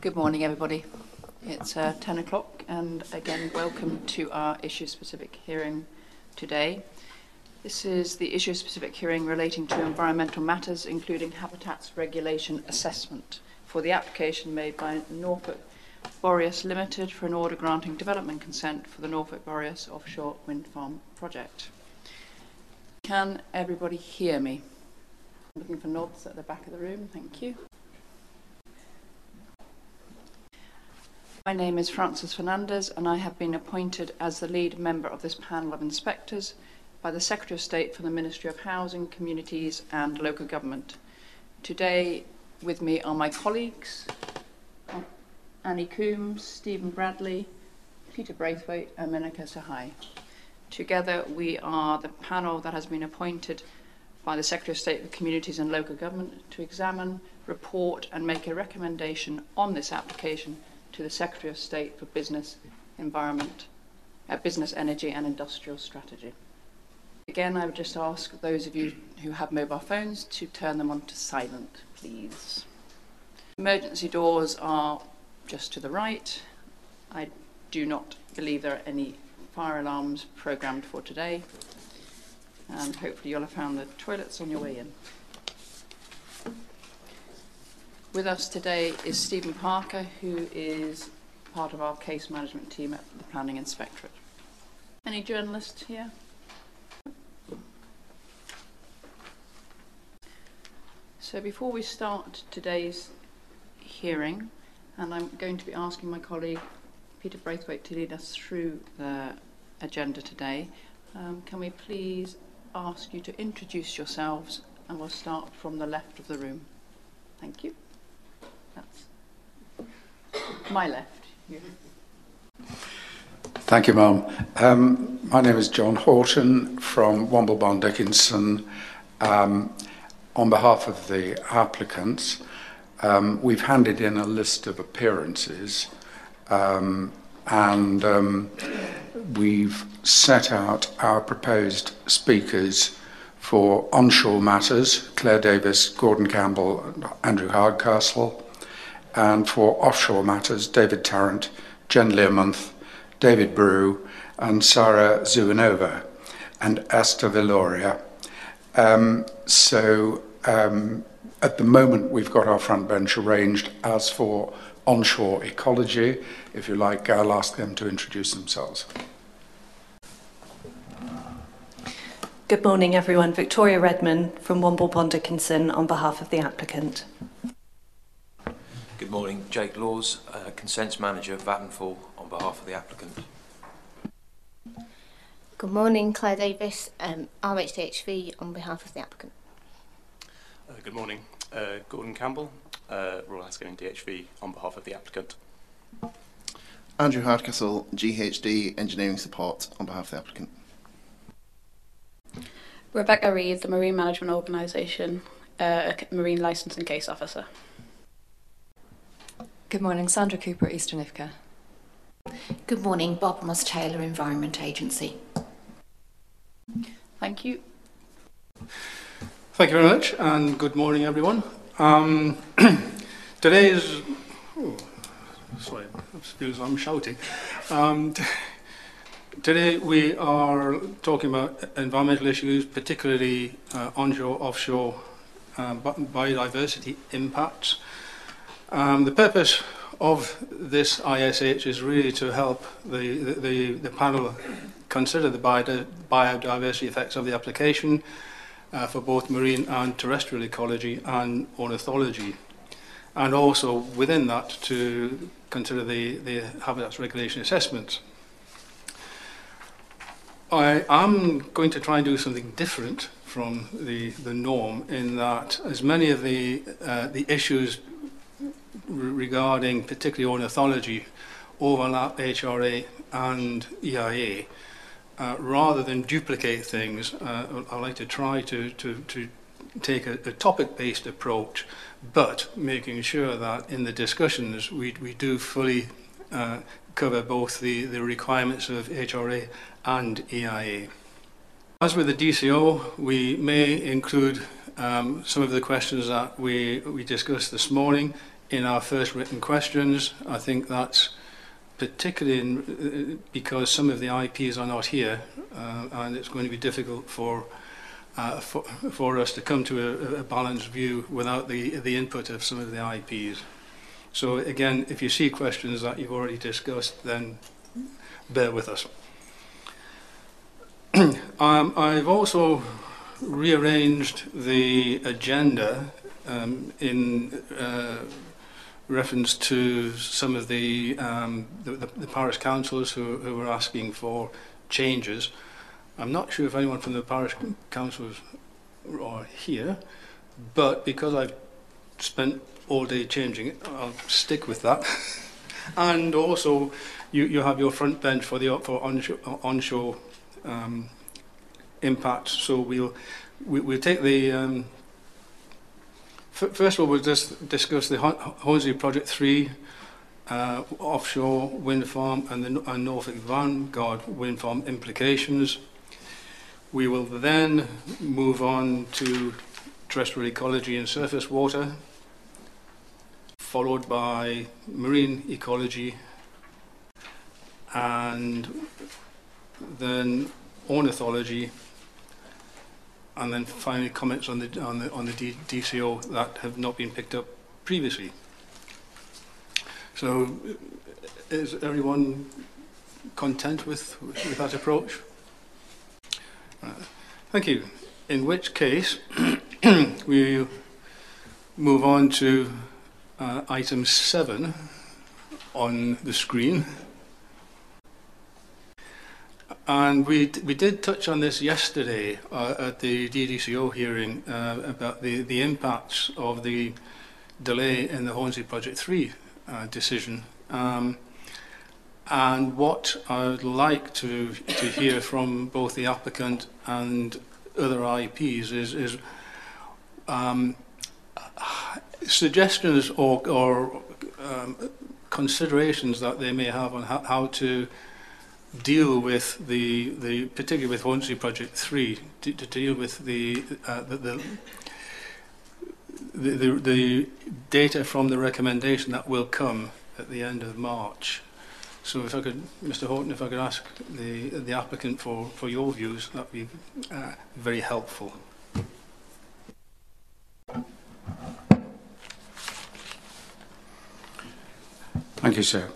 Good morning, everybody. It's 10 o'clock, and again, welcome to our issue-specific hearing today. This is the issue-specific hearing relating to environmental matters, including habitats regulation assessment for the application made by Norfolk Boreas Limited for an order granting development consent for the Norfolk Boreas offshore wind farm project. Can everybody hear me? I'm looking for nods at the back of the room. Thank you. My name is Frances Fernandez, and I have been appointed as the lead member of this panel of inspectors by the Secretary of State for the Ministry of Housing, Communities and Local Government. Today with me are my colleagues, Annie Coombs, Stephen Bradley, Peter Braithwaite and Menaka Sahai. Together we are the panel that has been appointed by the Secretary of State for Communities and Local Government to examine, report and make a recommendation on this application to the Secretary of State for Business, Environment, Business, Energy and Industrial Strategy. Again, I would just ask those of you who have mobile phones to turn them on to silent, please. Emergency doors are just to the right. I do not believe there are any fire alarms programmed for today. And hopefully you'll have found the toilets on your way in. With us today is Stephen Parker, who is part of our case management team at the Planning Inspectorate. Any journalists here? So before we start today's hearing, and I'm going to be asking my colleague Peter Braithwaite to lead us through the agenda today, can we please ask you to introduce yourselves, and we'll start from the left of the room. Thank you. That's my left. Yeah. Thank you, Ma'am. My name is John Horton from Womble Bond Dickinson. On behalf of the applicants, we've handed in a list of appearances and we've set out our proposed speakers for onshore matters, Claire Davis, Gordon Campbell and Andrew Hardcastle, and for offshore matters, David Tarrant, Jen Learmonth, David Brew, and Sarah Zuanova, and Esther Villoria. At the moment, we've got our front bench arranged as for onshore ecology. If you like, I'll ask them to introduce themselves. Good morning, everyone. Victoria Redman from Womble Bond Dickinson on behalf of the applicant. Good morning, Jake Laws, Consents Manager at Vattenfall on behalf of the applicant. Good morning, Claire Davis, RHDHV on behalf of the applicant. Good morning, Gordon Campbell, Royal Haskell DHV on behalf of the applicant. Andrew Hardcastle, GHD Engineering Support on behalf of the applicant. Rebecca Reid, the Marine Management Organisation, Marine Licence and Case Officer. Good morning, Sandra Cooper, Eastern IFCA. Good morning, Bob Moss Taylor, Environment Agency. Thank you. Thank you very much, and good morning, everyone. Today is... sorry, excuse I'm shouting. Today we are talking about environmental issues, particularly onshore, offshore biodiversity impacts. The purpose of this ISH is really to help the panel consider the biodiversity effects of the application for both marine and terrestrial ecology and ornithology, and also within that to consider the habitats regulation assessments. I am going to try and do something different from the norm in that as many of the issues regarding particularly ornithology overlap HRA and EIA, rather than duplicate things, I like to try to take a topic-based approach, but making sure that in the discussions we do fully cover both the requirements of HRA and EIA. As with the DCO, we may include some of the questions that we discussed this morning in our first written questions. I think that's particularly because some of the IPs are not here, and it's going to be difficult for us to come to a balanced view without the input of some of the IPs. So again, if you see questions that you've already discussed, then bear with us. I've also rearranged the agenda in reference to some of the parish councillors who were asking for changes. I'm not sure if anyone from the parish councils are here, but because I've spent all day changing it, I'll stick with that. And also, you have your front bench for onshore impact. So we'll take the first of all, we'll just discuss the Hornsey Project 3 offshore wind farm and the Norfolk Vanguard wind farm implications. We will then move on to terrestrial ecology and surface water, followed by marine ecology, and then ornithology, and then finally comments on the DCO that have not been picked up previously. So, is everyone content with that approach? Thank you. In which case, we move on to item 7 on the screen. And we did touch on this yesterday at the DDCO hearing about the impacts of the delay in the Hornsey Project 3 decision. And what I would like to hear from both the applicant and other IPs is suggestions or considerations that they may have on how to deal with particularly with Hornsey Project 3, to deal with the data from the recommendation that will come at the end of March. So if I could, Mr. Horton, if I could ask the applicant for your views, that would be very helpful. Thank you, sir.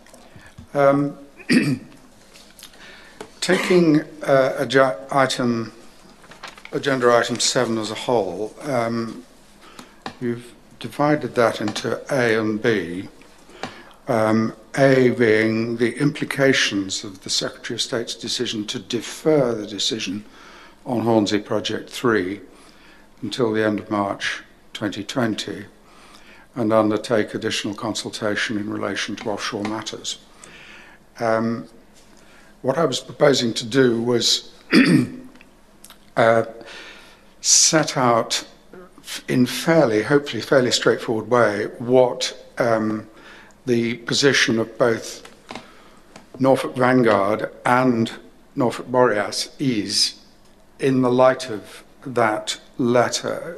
Taking agenda item 7 as a whole, you've divided that into A and B. A being the implications of the Secretary of State's decision to defer the decision on Hornsey Project 3 until the end of March 2020 and undertake additional consultation in relation to offshore matters. What I was proposing to do was set out in hopefully fairly straightforward way what the position of both Norfolk Vanguard and Norfolk Boreas is in the light of that letter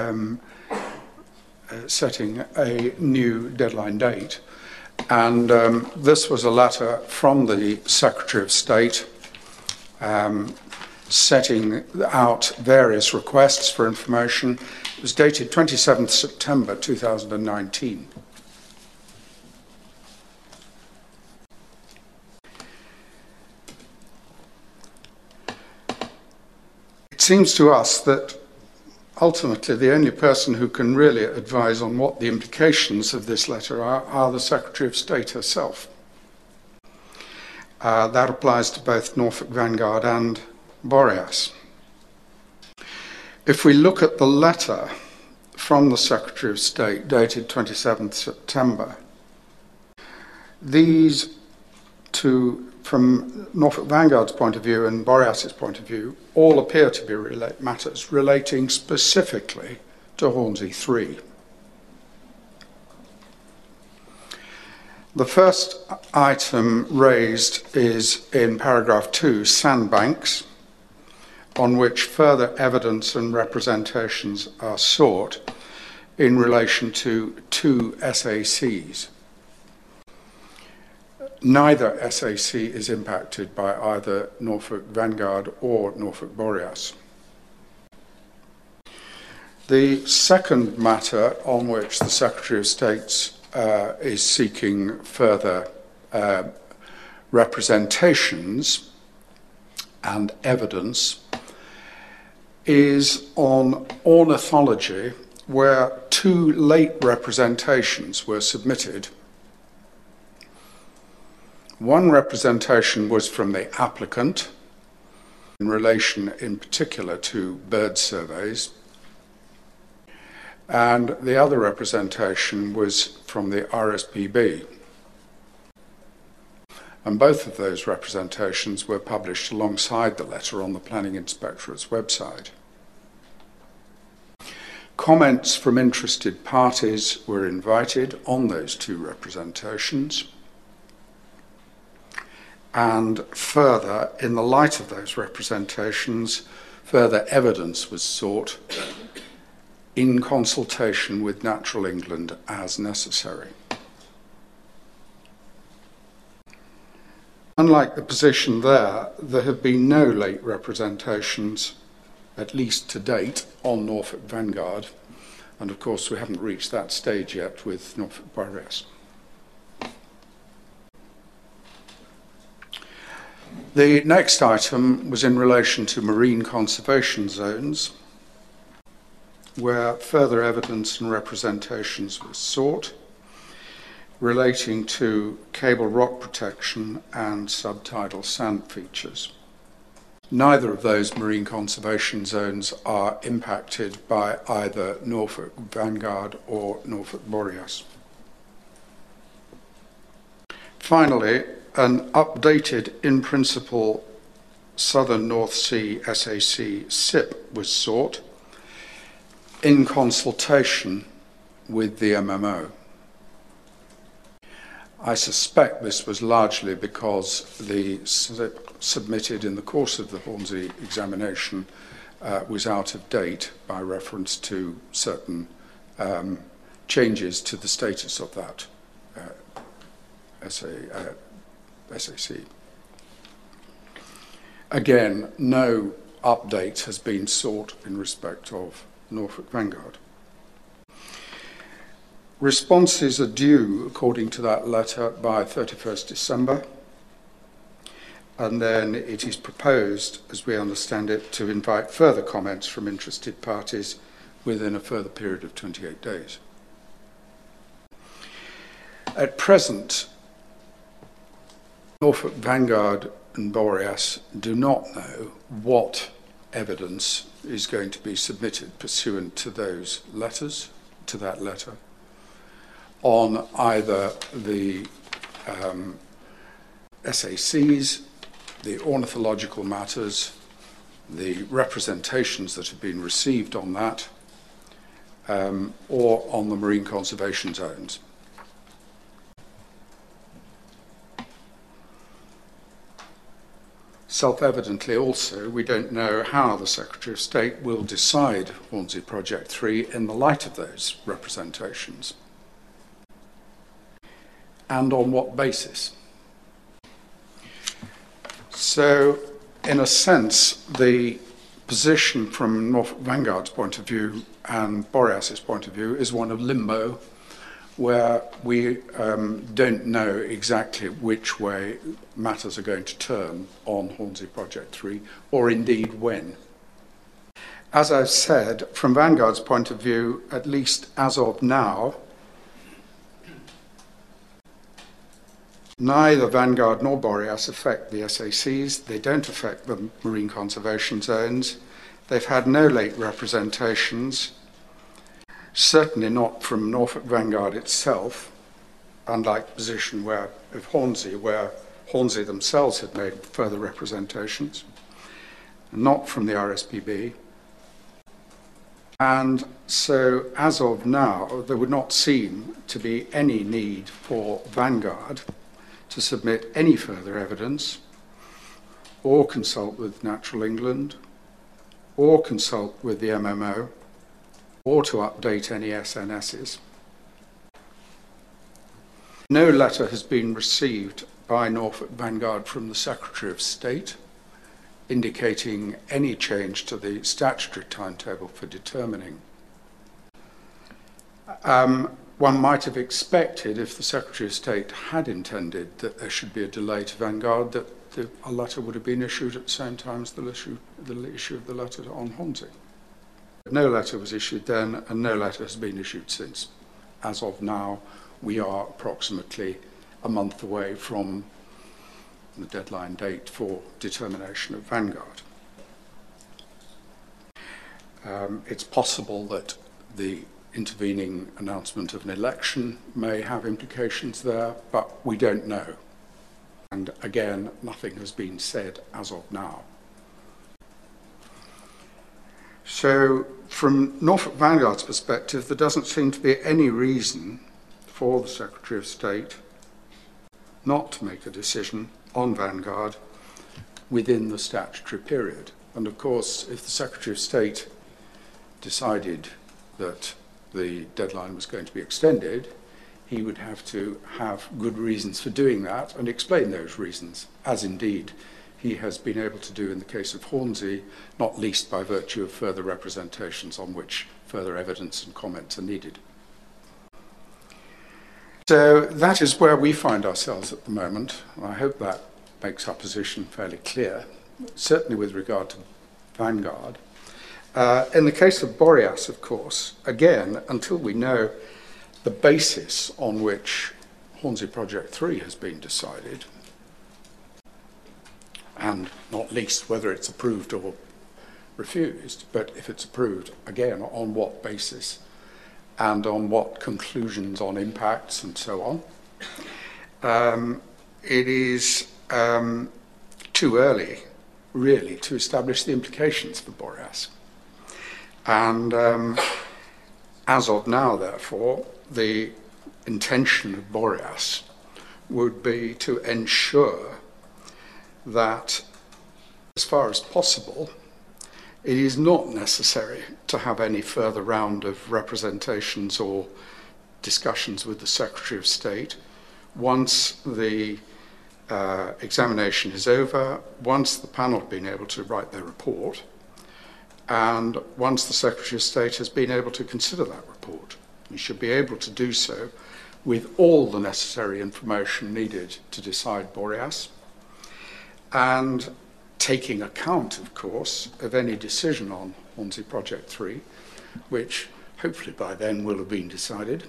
setting a new deadline date. And this was a letter from the Secretary of State setting out various requests for information. It was dated 27th September 2019. It seems to us that ultimately the only person who can really advise on what the implications of this letter are the Secretary of State herself. That applies to both Norfolk Vanguard and Boreas. If we look at the letter from the Secretary of State dated 27th September, these two, from Norfolk Vanguard's point of view and Boreas's point of view, all appear to be matters relating specifically to Hornsey 3. The first item raised is in paragraph 2, sandbanks, on which further evidence and representations are sought in relation to two SACs. Neither SAC is impacted by either Norfolk Vanguard or Norfolk Boreas. The second matter on which the Secretary of State is seeking further representations and evidence is on ornithology, where two late representations were submitted. One representation was from the applicant in relation in particular to bird surveys, and the other representation was from the RSPB. And both of those representations were published alongside the letter on the Planning Inspectorate's website. Comments from interested parties were invited on those two representations. And further, in the light of those representations, further evidence was sought in consultation with Natural England as necessary. Unlike the position there have been no late representations, at least to date, on Norfolk Vanguard, and of course we haven't reached that stage yet with Norfolk Boreas. The next item was in relation to marine conservation zones, where further evidence and representations were sought relating to cable rock protection and subtidal sand features. Neither of those marine conservation zones are impacted by either Norfolk Vanguard or Norfolk Boreas. Finally, an updated in-principle Southern North Sea SAC SIP was sought in consultation with the MMO. I suspect this was largely because the SIP submitted in the course of the Hornsey examination was out of date by reference to certain changes to the status of that SAC. Again, no update has been sought in respect of Norfolk Vanguard. Responses are due, according to that letter, by 31st December, and then it is proposed, as we understand it, to invite further comments from interested parties within a further period of 28 days. At present, Norfolk Vanguard and Boreas do not know what evidence is going to be submitted pursuant to those letters, to that letter, on either the SACs, the ornithological matters, the representations that have been received on that, or on the marine conservation zones. Self-evidently also, we don't know how the Secretary of State will decide Hornsey Project 3 in the light of those representations. And on what basis? So, in a sense, the position from Norfolk Vanguard's point of view and Boreas's point of view is one of limbo, where we don't know exactly which way matters are going to turn on Hornsey Project 3, or indeed when. As I've said, from Vanguard's point of view, at least as of now, neither Vanguard nor Boreas affect the SACs. They don't affect the marine conservation zones. They've had no late representations, certainly not from Norfolk Vanguard itself, unlike the position of Hornsey, where Hornsey themselves had made further representations, not from the RSPB. And so, as of now, there would not seem to be any need for Vanguard to submit any further evidence or consult with Natural England or consult with the MMO or to update any SNSs. No letter has been received by Norfolk Vanguard from the Secretary of State indicating any change to the statutory timetable for determining. One might have expected, if the Secretary of State had intended that there should be a delay to Vanguard, that a letter would have been issued at the same time as the issue of the letter on Hornsey. No letter was issued then, and no letter has been issued since. As of now, we are approximately a month away from the deadline date for determination of Vanguard. It's possible that the intervening announcement of an election may have implications there, but we don't know. And again, nothing has been said as of now. So, from Norfolk Vanguard's perspective, there doesn't seem to be any reason for the Secretary of State not to make a decision on Vanguard within the statutory period. And of course, if the Secretary of State decided that the deadline was going to be extended, he would have to have good reasons for doing that and explain those reasons, as indeed he has been able to do in the case of Hornsey, not least by virtue of further representations on which further evidence and comments are needed. So that is where we find ourselves at the moment. I hope that makes our position fairly clear, certainly with regard to Vanguard. In the case of Boreas, of course, again, until we know the basis on which Hornsey Project 3 has been decided, and not least whether it's approved or refused, but if it's approved, again, on what basis and on what conclusions on impacts and so on, it is too early, really, to establish the implications for Boreas. And as of now, therefore, the intention of Boreas would be to ensure that, as far as possible, it is not necessary to have any further round of representations or discussions with the Secretary of State once the examination is over, once the panel have been able to write their report, and once the Secretary of State has been able to consider that report. We should be able to do so with all the necessary information needed to decide Boreas, and taking account, of course, of any decision on Hornsey Project 3, which hopefully by then will have been decided,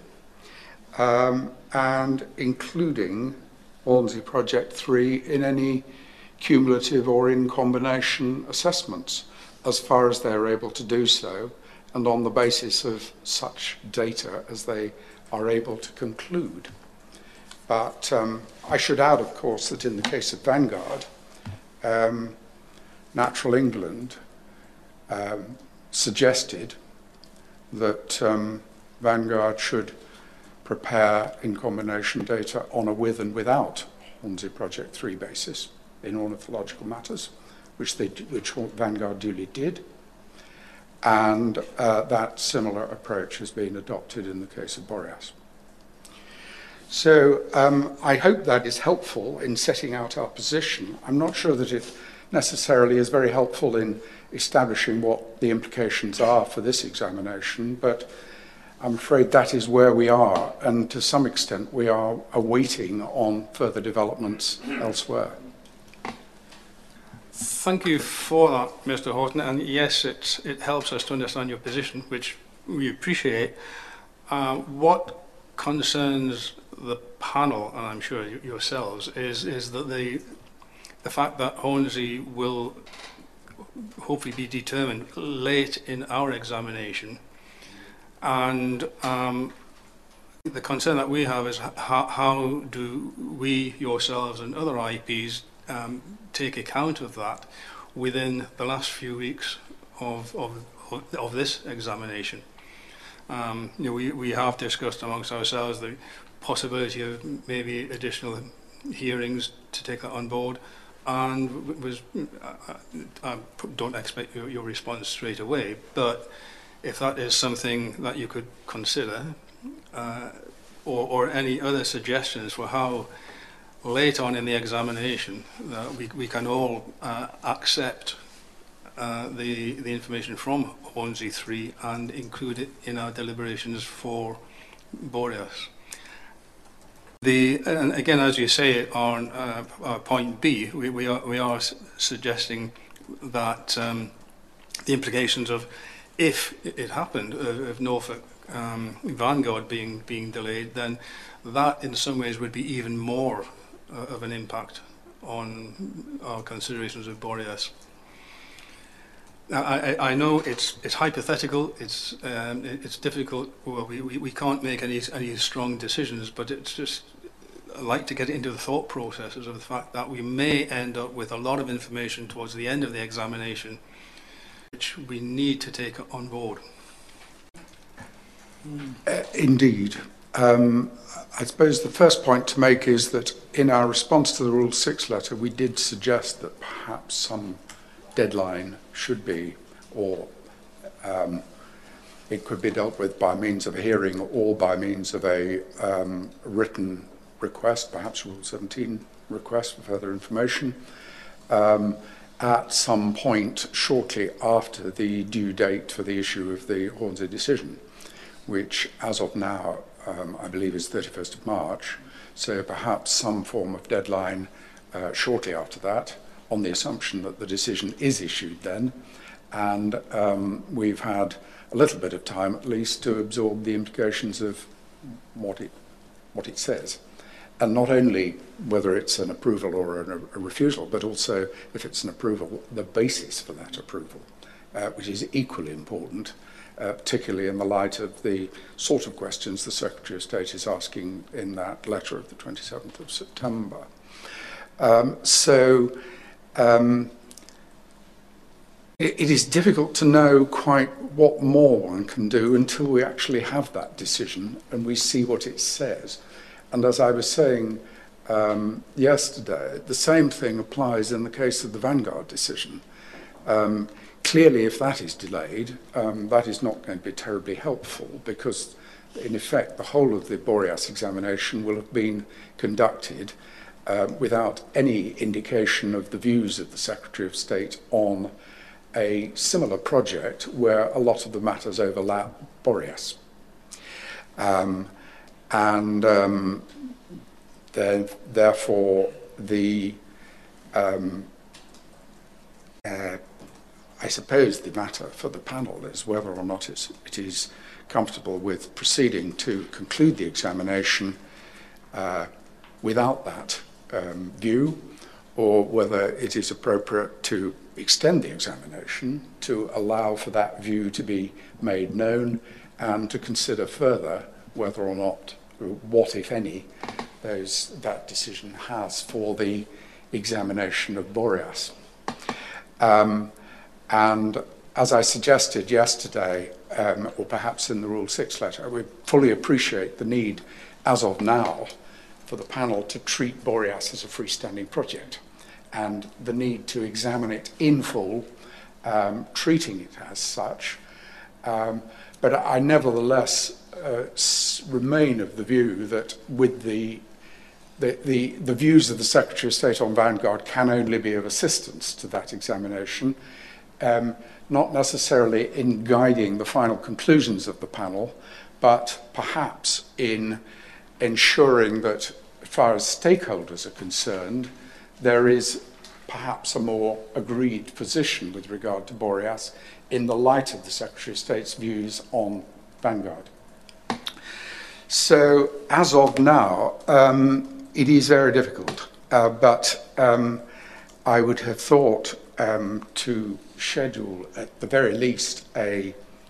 and including Hornsey Project 3 in any cumulative or in combination assessments, as far as they're able to do so, and on the basis of such data as they are able to conclude. But I should add, of course, that in the case of Vanguard, Natural England suggested that Vanguard should prepare in combination data on a with and without Hornsey Project 3 basis in ornithological matters, which Vanguard duly did, and that similar approach has been adopted in the case of Boreas. So I hope that is helpful in setting out our position. I'm not sure that it necessarily is very helpful in establishing what the implications are for this examination, but I'm afraid that is where we are, and to some extent we are awaiting on further developments elsewhere. Thank you for that, Mr. Horton, and yes, it helps us to understand your position, which we appreciate. What concerns the panel, and I'm sure yourselves, is that the fact that Hornsey will hopefully be determined late in our examination, and the concern that we have is how do we, yourselves and other IPs, take account of that within the last few weeks of this examination. We have discussed amongst ourselves the possibility of maybe additional hearings to take that on board, and I don't expect your response straight away, but if that is something that you could consider, or any other suggestions for how late on in the examination that we can all accept the information from Hornsey 3 and include it in our deliberations for Boreas. And again, as you say on point B, we are suggesting that the implications of, if it happened, of Norfolk Vanguard being delayed, then that in some ways would be even more of an impact on our considerations of Boreas. I know it's hypothetical. It's difficult. Well, we can't make any strong decisions, but it's just, I like to get into the thought processes of the fact that we may end up with a lot of information towards the end of the examination, which we need to take on board. Indeed. I suppose the first point to make is that in our response to the Rule 6 letter, we did suggest that perhaps some deadline should be, or it could be dealt with by means of a hearing or by means of a written request, perhaps Rule 17 request for further information, at some point shortly after the due date for the issue of the Hornsey decision, which as of now I believe is 31st of March, so perhaps some form of deadline shortly after that, on the assumption that the decision is issued then, and we've had a little bit of time at least to absorb the implications of what it says. And not only whether it's an approval or a refusal, but also, if it's an approval, the basis for that approval, which is equally important, particularly in the light of the sort of questions the Secretary of State is asking in that letter of the 27th of September. It is difficult to know quite what more one can do until we actually have that decision and we see what it says. And as I was saying yesterday, the same thing applies in the case of the Vanguard decision. Clearly, if that is delayed, that is not going to be terribly helpful because, in effect, the whole of the Boreas examination will have been conducted without any indication of the views of the Secretary of State on a similar project where a lot of the matters overlap Boreas. Therefore, I suppose the matter for the panel is whether or not it is comfortable with proceeding to conclude the examination without that view, or whether it is appropriate to extend the examination to allow for that view to be made known and to consider further whether or not, what if any, that decision has for the examination of Boreas. And as I suggested yesterday, or perhaps in the Rule 6 letter, we fully appreciate the need, as of now, for the panel to treat Boreas as a freestanding project and the need to examine it in full, treating it as such. But I nevertheless remain of the view that with the views of the Secretary of State on Vanguard can only be of assistance to that examination, not necessarily in guiding the final conclusions of the panel, but perhaps in ensuring that, as far as stakeholders are concerned, there is perhaps a more agreed position with regard to Boreas in the light of the Secretary of State's views on Vanguard. So, as of now, it is very difficult, but I would have thought to schedule, at the very least, I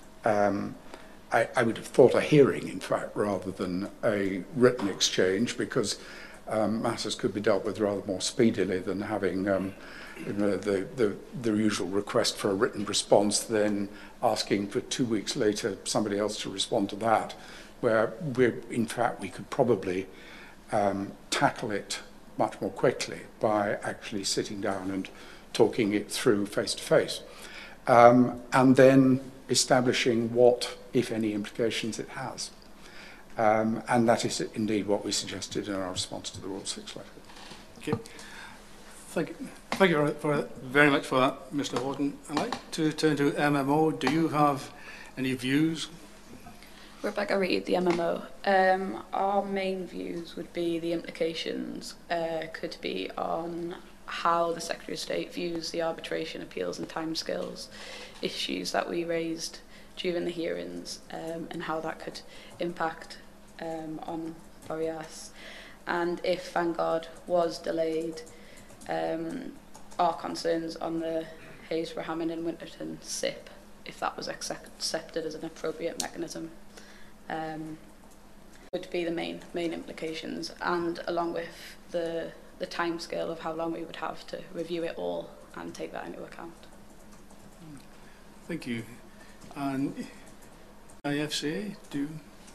would have thought a hearing, in fact, rather than a written exchange, because matters could be dealt with rather more speedily than having the usual request for a written response, then asking for 2 weeks later somebody else to respond to that, where in fact we could probably tackle it much more quickly by actually sitting down and talking it through face to face. And then establishing what, if any, implications it has. And that is indeed what we suggested in our response to the Rule 6 letter. Okay. Thank you very much for that, Mr. Horton. I'd like to turn to MMO. Do you have any views? Rebecca Reid, the MMO. Our main views would be the implications could be on how the Secretary of State views the arbitration appeals and timescales issues that we raised during the hearings, and how that could impact on Boreas. And if Vanguard was delayed, our concerns on the Haysborough, Hammond and Winterton SIP, if that was accepted as an appropriate mechanism, would be the main implications, and along with the timescale of how long we would have to review it all and take that into account. Thank you. And IFCA, do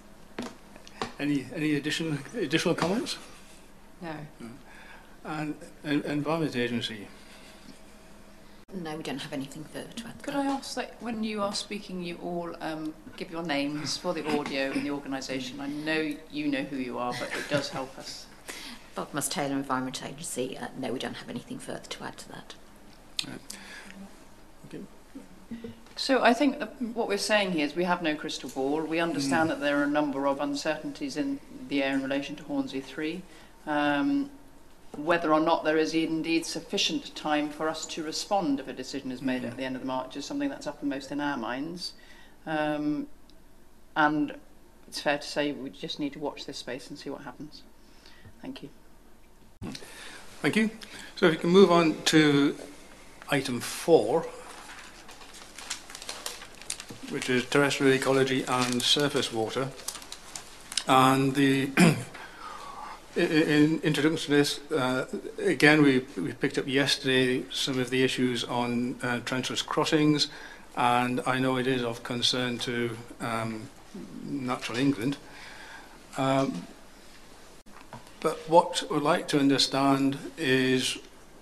any additional comments? No. And Environment Agency? No, we don't have anything further to add. Could I ask that when you are speaking, you all give your names for the audio and the organisation? I know you know who you are, but it does help us. Bob Moss Taylor, Environment Agency. No, we don't have anything further to add to that. Okay. So I think that what we're saying here is we have no crystal ball. We understand that there are a number of uncertainties in the air in relation to Hornsey 3. Whether or not there is indeed sufficient time for us to respond if a decision is made at the end of the March is something that's uppermost in our minds. And it's fair to say we just need to watch this space and see what happens. Thank you. Thank you. So if we can move on to item 4, which is terrestrial ecology and surface water. And the in introduction to this, again, we picked up yesterday some of the issues on trenchless crossings, and I know it is of concern to Natural England. But what we'd like to understand is,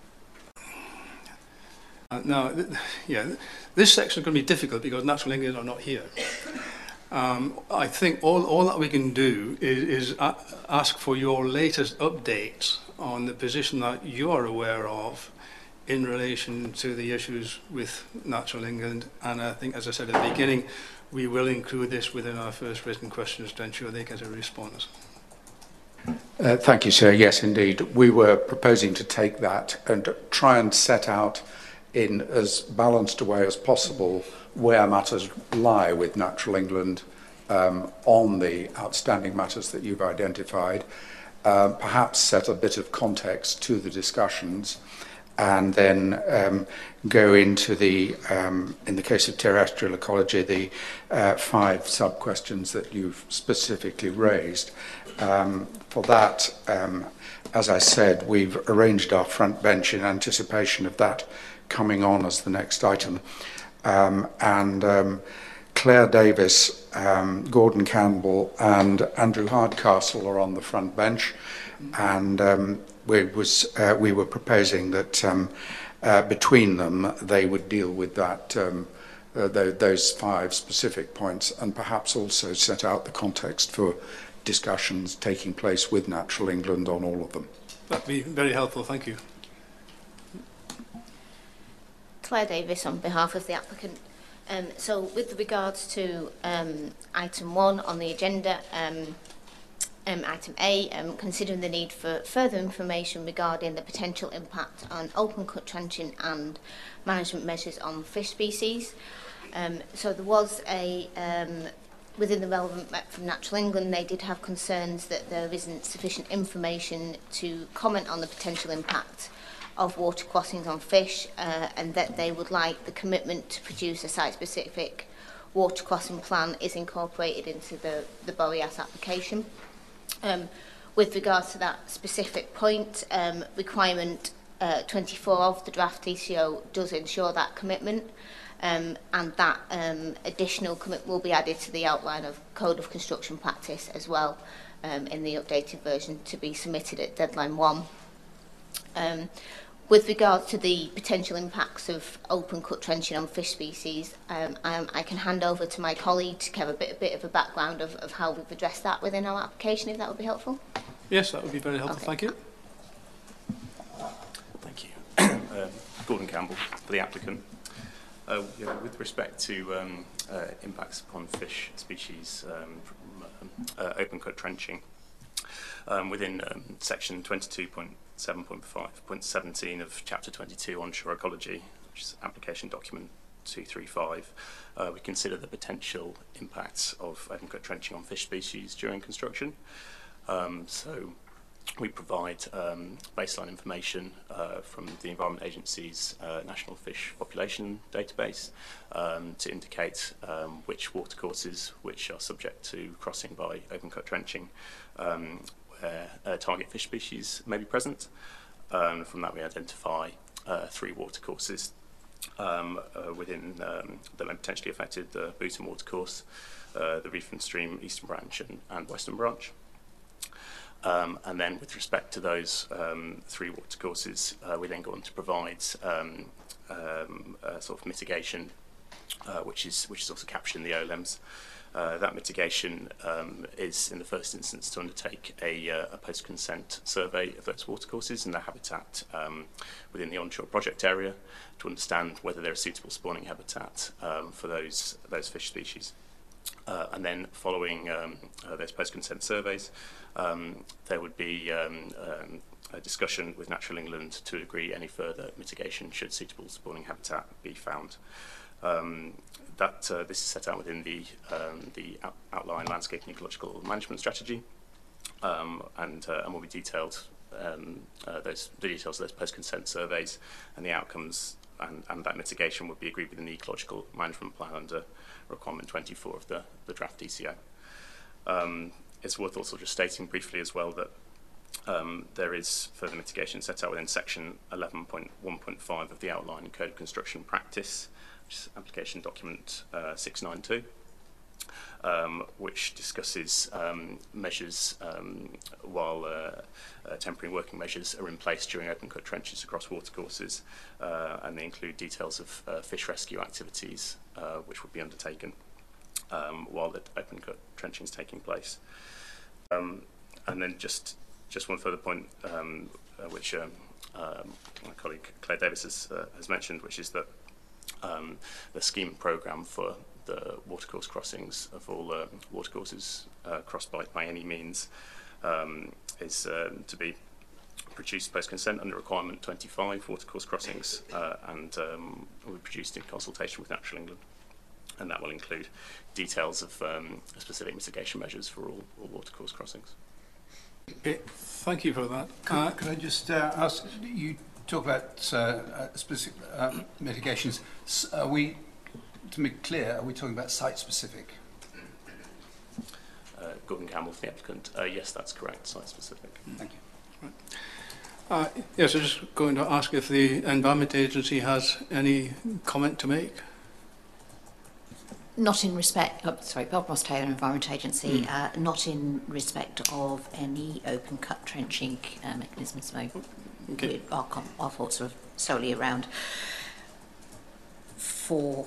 this section is going to be difficult because Natural England are not here. I think all that we can do is ask for your latest updates on the position that you are aware of in relation to the issues with Natural England. And I think, as I said at the beginning, we will include this within our first written questions to ensure they get a response. Thank you, sir. Yes, indeed. We were proposing to take that and try and set out in as balanced a way as possible where matters lie with Natural England on the outstanding matters that you've identified, perhaps set a bit of context to the discussions, and then go into the, in the case of terrestrial ecology, the 5 sub-questions that you've specifically raised. For that, as I said, we've arranged our front bench in anticipation of that coming on as the next item. Claire Davis, Gordon Campbell and Andrew Hardcastle are on the front bench, and we were proposing that between them they would deal with that those 5 specific points, and perhaps also set out the context for discussions taking place with Natural England on all of them. That'd be very helpful, thank you. Claire Davis on behalf of the applicant. So with regards to item 1 on the agenda, item A, considering the need for further information regarding the potential impact on open cut trenching and management measures on fish species. So there was a, within the relevant rep from Natural England, they did have concerns that there isn't sufficient information to comment on the potential impact of water crossings on fish, and that they would like the commitment to produce a site-specific water crossing plan is incorporated into the Boreas application. With regards to that specific point, requirement 24 of the draft TCO does ensure that commitment, and that additional commitment will be added to the outline of Code of Construction Practice as well, in the updated version to be submitted at deadline 1. With regard to the potential impacts of open cut trenching on fish species, I can hand over to my colleague to give a bit of a background of how we've addressed that within our application, if that would be helpful. Yes, that would be very helpful. Okay. Thank you. Thank you. Gordon Campbell for the applicant. With respect to impacts upon fish species from open cut trenching, within section 22.7.5.17 of chapter 22 onshore ecology, which is application document 235, we consider the potential impacts of open cut trenching on fish species during construction. So we provide baseline information from the Environment Agency's National Fish Population Database to indicate which watercourses which are subject to crossing by open cut trenching, where target fish species may be present. From that we identify 3 watercourses within that may potentially affected: the Bootham watercourse, the Reef and Stream Eastern Branch and Western Branch. And then with respect to those 3 watercourses, we then go on to provide a sort of mitigation, which is also captured in the OLEMs. That mitigation is, in the first instance, to undertake a post-consent survey of those watercourses and their habitat within the onshore project area to understand whether they're a suitable spawning habitat for those fish species. And then following those post-consent surveys, there would be a discussion with Natural England to agree any further mitigation should suitable spawning habitat be found. This is set out within the outline landscape and ecological management strategy, and will be detailed. The details of those post-consent surveys and the outcomes and that mitigation would be agreed within the ecological management plan under requirement 24 of the draft DCO. It's worth also just stating briefly as well that there is further mitigation set out within section 11.1.5 of the outline Code of Construction Practice, which is application document 692, which discusses measures while temporary working measures are in place during open cut trenches across watercourses, and they include details of fish rescue activities which would be undertaken while the open cut trenching is taking place. And then just one further point, which my colleague Claire Davis has mentioned, which is that the scheme programme for the watercourse crossings of all watercourses crossed by any means is to be produced post-consent under requirement 25 watercourse crossings, and will be produced in consultation with Natural England. And that will include details of specific mitigation measures for all watercourse crossings. Okay, thank you for that. Could I just ask, you talk about specific mitigations. Are we, to make clear, are we talking about site-specific? Gordon Campbell for the applicant. Yes, that's correct, site-specific. Thank you. Right. Yes, I'm just going to ask if the Environment Agency has any comment to make. Not in respect, Bob Ross Taylor, Environment Agency, not in respect of any open cut trenching mechanisms. So okay. Our thoughts are solely around 4C,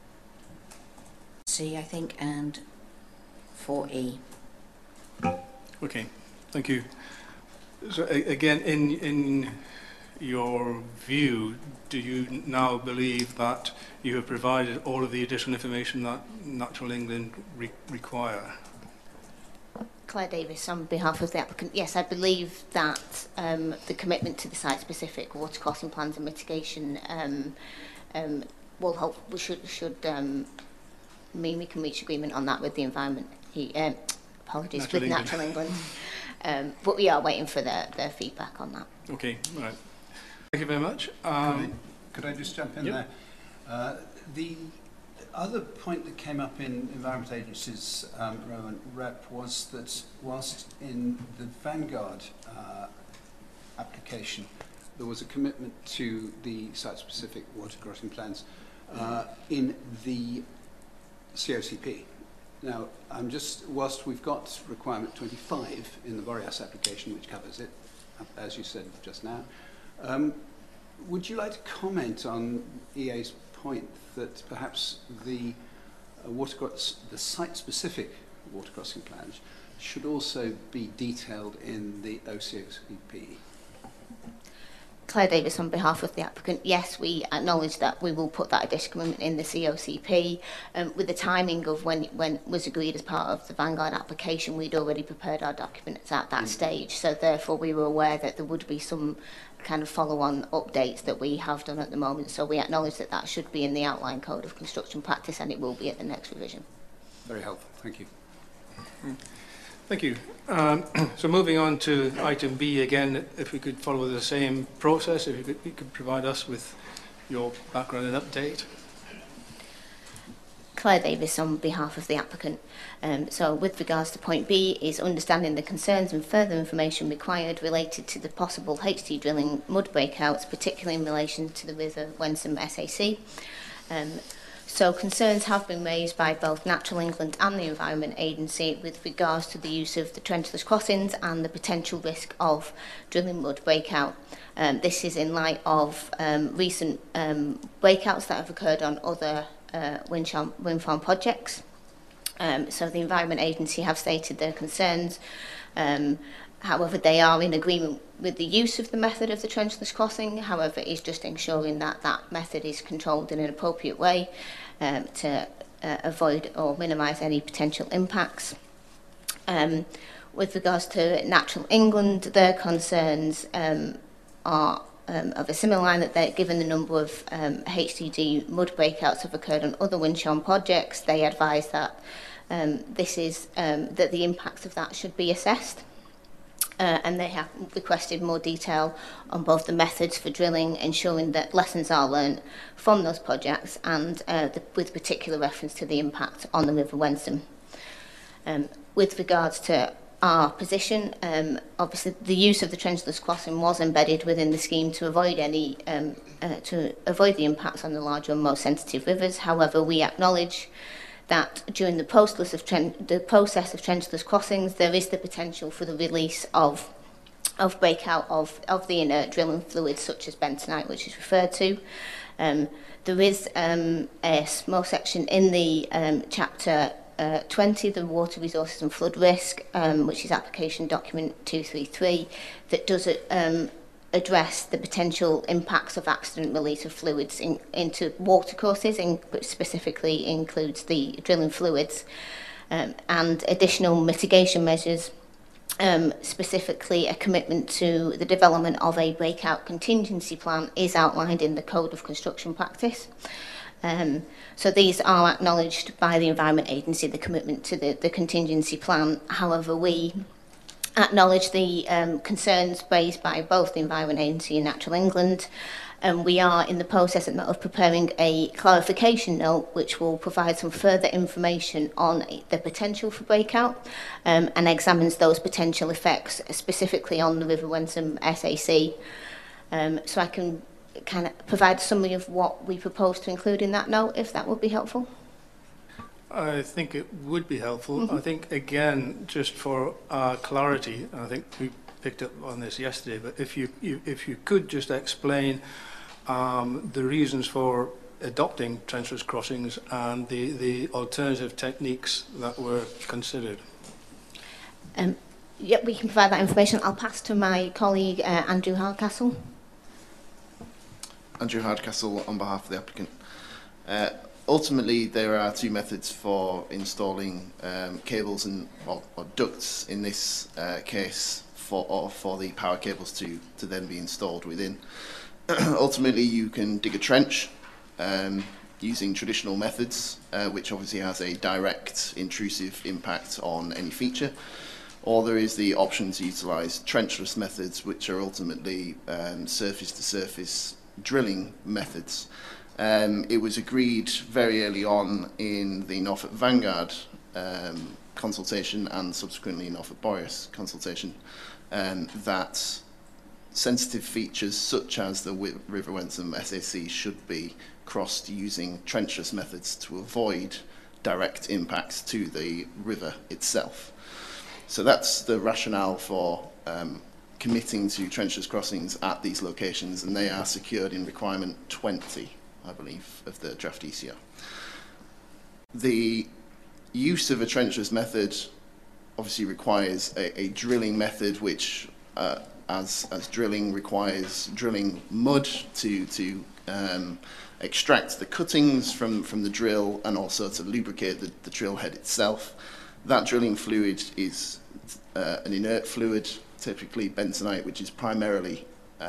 I think, and 4E. Okay, thank you. So again, in your view, do you now believe that you have provided all of the additional information that Natural England require? Claire Davis on behalf of the applicant. Yes, I believe that the commitment to the site-specific water crossing plans and mitigation will help. We should mean we can reach agreement on that with the environment. Natural England. But we are waiting for their feedback on that. Okay, right. Thank you very much. Could I just jump in there? The other point that came up in Environment Agency's relevant rep was that whilst in the Vanguard application there was a commitment to the site-specific water crossing plans in the COCP. Now, whilst we've got requirement 25 in the Boreas application, which covers it, as you said just now, Would you like to comment on EA's point that perhaps the the site-specific water crossing plans should also be detailed in the OCOCP? Claire Davis on behalf of the applicant. Yes, we acknowledge that we will put that additional in the COCP. With the timing of when was agreed as part of the Vanguard application, we'd already prepared our documents at that stage, so therefore we were aware that there would be some kind of follow-on updates that we have done at the moment, so we acknowledge that that should be in the outline code of construction practice, and it will be at the next revision. Very helpful, thank you. Thank you. So moving on to item B again, if we could follow the same process, if you could provide us with your background and update. Claire Davis on behalf of the applicant. So with regards to point B is understanding the concerns and further information required related to the possible HT drilling mud breakouts, particularly in relation to the River Wensum SAC. So concerns have been raised by both Natural England and the Environment Agency with regards to the use of the trenchless crossings and the potential risk of drilling mud breakout. This is in light of recent breakouts that have occurred on other wind farm projects. So the Environment Agency have stated their concerns. However, they are in agreement with the use of the method of the trenchless crossing. However, it's just ensuring that that method is controlled in an appropriate way to avoid or minimise any potential impacts. With regards to Natural England, their concerns are of a similar line, that they're given the number of HTD mud breakouts have occurred on other wind farm projects. They advise that that the impacts of that should be assessed. And they have requested more detail on both the methods for drilling, ensuring that lessons are learned from those projects, and with particular reference to the impact on the River Wensum. With regards to our position, obviously the use of the trenchless crossing was embedded within the scheme to avoid any the impacts on the larger and most sensitive rivers. However, we acknowledge that during the process of trenchless crossings, there is the potential for the release of breakout of the inert drilling fluids, such as bentonite, which is referred to. There is a small section in the chapter 20, the water resources and flood risk, which is application document 233, that does address the potential impacts of accident release of fluids into water courses, which specifically includes the drilling fluids, and additional mitigation measures, specifically a commitment to the development of a breakout contingency plan is outlined in the Code of Construction Practice. So these are acknowledged by the Environment Agency, the commitment to the contingency plan. However, we acknowledge the concerns raised by both the Environment Agency and Natural England, and we are in the process of preparing a clarification note which will provide some further information on the potential for breakout, and examines those potential effects specifically on the River Wensum SAC. So I can kind of provide a summary of what we propose to include in that note, if that would be helpful. I think it would be helpful. I think, again, just for clarity, I think we picked up on this yesterday, but if you could just explain the reasons for adopting trenchless crossings and the alternative techniques that were considered. Yeah, we can provide that information. I'll pass to my colleague Andrew Hardcastle. Andrew Hardcastle on behalf of the applicant. Ultimately, there are two methods for installing cables or ducts in this case for the power cables to then be installed within. Ultimately, you can dig a trench using traditional methods, which obviously has a direct intrusive impact on any feature, or there is the option to utilise trenchless methods, which are ultimately surface-to-surface drilling methods. It was agreed very early on in the Norfolk Vanguard consultation and subsequently Norfolk Boreas consultation that sensitive features such as the River Wensum SAC should be crossed using trenchless methods to avoid direct impacts to the river itself. So that's the rationale for committing to trenchless crossings at these locations, and they are secured in requirement 20, I believe, of the draft ECR. The use of a trenchless method obviously requires a drilling method, which, as drilling requires drilling mud to extract the cuttings from the drill and also to lubricate the drill head itself. That drilling fluid is an inert fluid, typically bentonite, which is primarily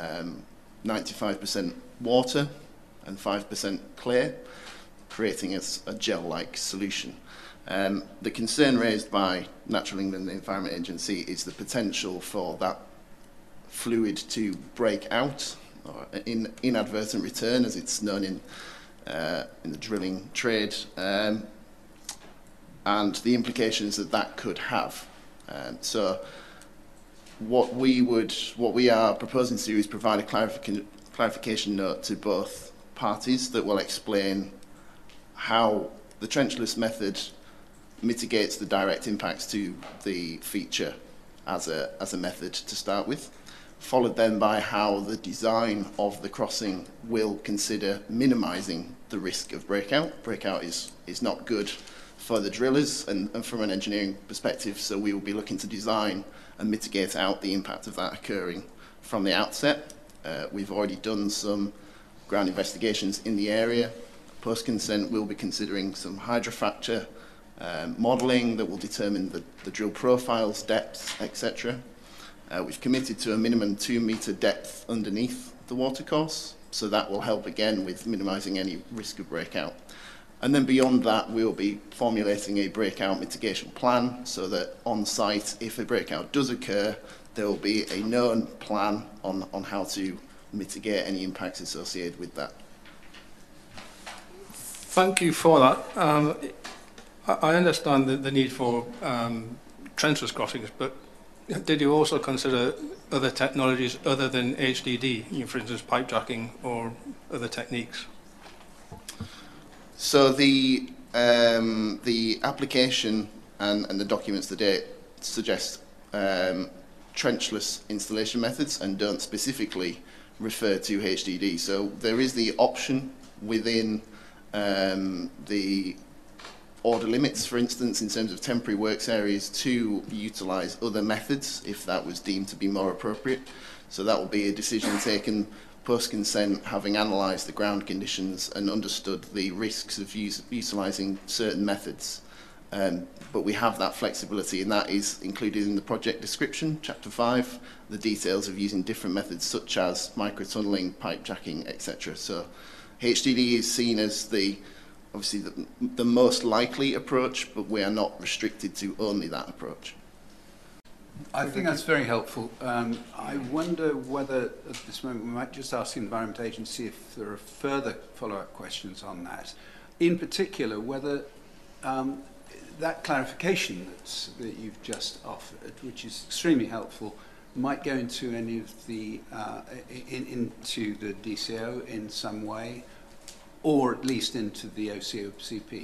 95% water and 5% clay, creating a gel-like solution. The concern raised by Natural England and the Environment Agency is the potential for that fluid to break out, or inadvertent return, as it's known in the drilling trade, and the implications that could have. So what we are proposing to do is provide a clarification note to both parties that will explain how the trenchless method mitigates the direct impacts to the feature as a method to start with, followed then by how the design of the crossing will consider minimising the risk of breakout. Breakout is not good for the drillers and from an engineering perspective, so we will be looking to design and mitigate out the impact of that occurring from the outset. We've already done some ground investigations in the area. Post-consent, we'll be considering some hydrofracture modelling that will determine the drill profiles, depths, etc. We've committed to a minimum 2-metre depth underneath the watercourse, so that will help again with minimising any risk of breakout. And then beyond that, we'll be formulating a breakout mitigation plan so that on site, if a breakout does occur, there will be a known plan on how to mitigate any impacts associated with that. Thank you for that. I understand the need for trenchless crossings, but did you also consider other technologies other than HDD, for instance, pipe jacking or other techniques? So the application and the documents today suggest trenchless installation methods and don't specifically refer to HDD. So there is the option within the order limits, for instance, in terms of temporary works areas, to utilise other methods if that was deemed to be more appropriate. So that will be a decision taken post-consent, having analysed the ground conditions and understood the risks of utilising certain methods. But we have that flexibility, and that is included in the project description, Chapter 5, the details of using different methods such as microtunnelling, pipe jacking, etc. So HDD is seen as obviously the most likely approach, but we are not restricted to only that approach. I think that's very helpful. I wonder whether at this moment we might just ask the Environment Agency if there are further follow-up questions on that. In particular, whether that clarification that you've just offered, which is extremely helpful, might go into any of the into the DCO in some way, or at least into the OCOCP.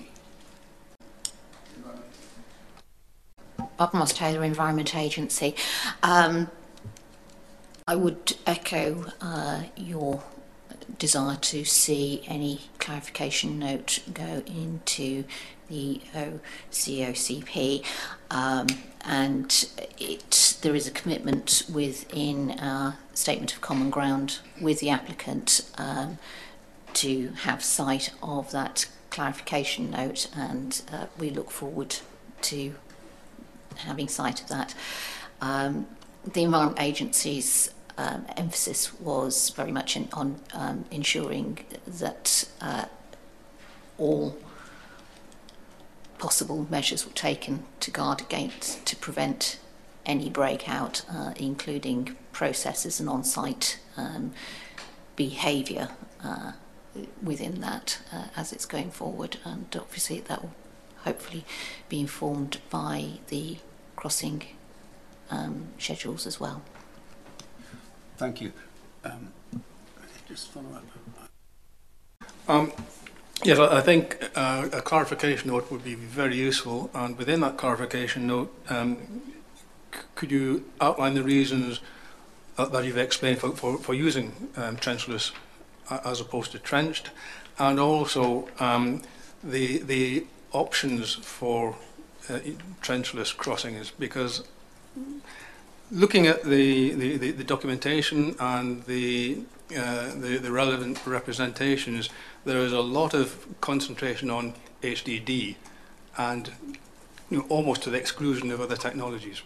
Bob Moss Taylor, Environment Agency. I would echo your desire to see any clarification note go into the OCOCP, and there is a commitment within our Statement of Common Ground with the applicant to have sight of that clarification note, and we look forward to having sight of that. The Environment Agency's emphasis was very much on ensuring that all possible measures were taken to guard against, to prevent any breakout, including processes and on-site behaviour within that as it's going forward, and obviously that will hopefully be informed by the crossing schedules as well. Thank you. Just follow up. Yes, I think a clarification note would be very useful, and within that clarification note, could you outline the reasons that you've explained for using trenchless as opposed to trenched, and also the options for trenchless crossings, because looking at the documentation and the relevant representations, there is a lot of concentration on HDD, and almost to the exclusion of other technologies.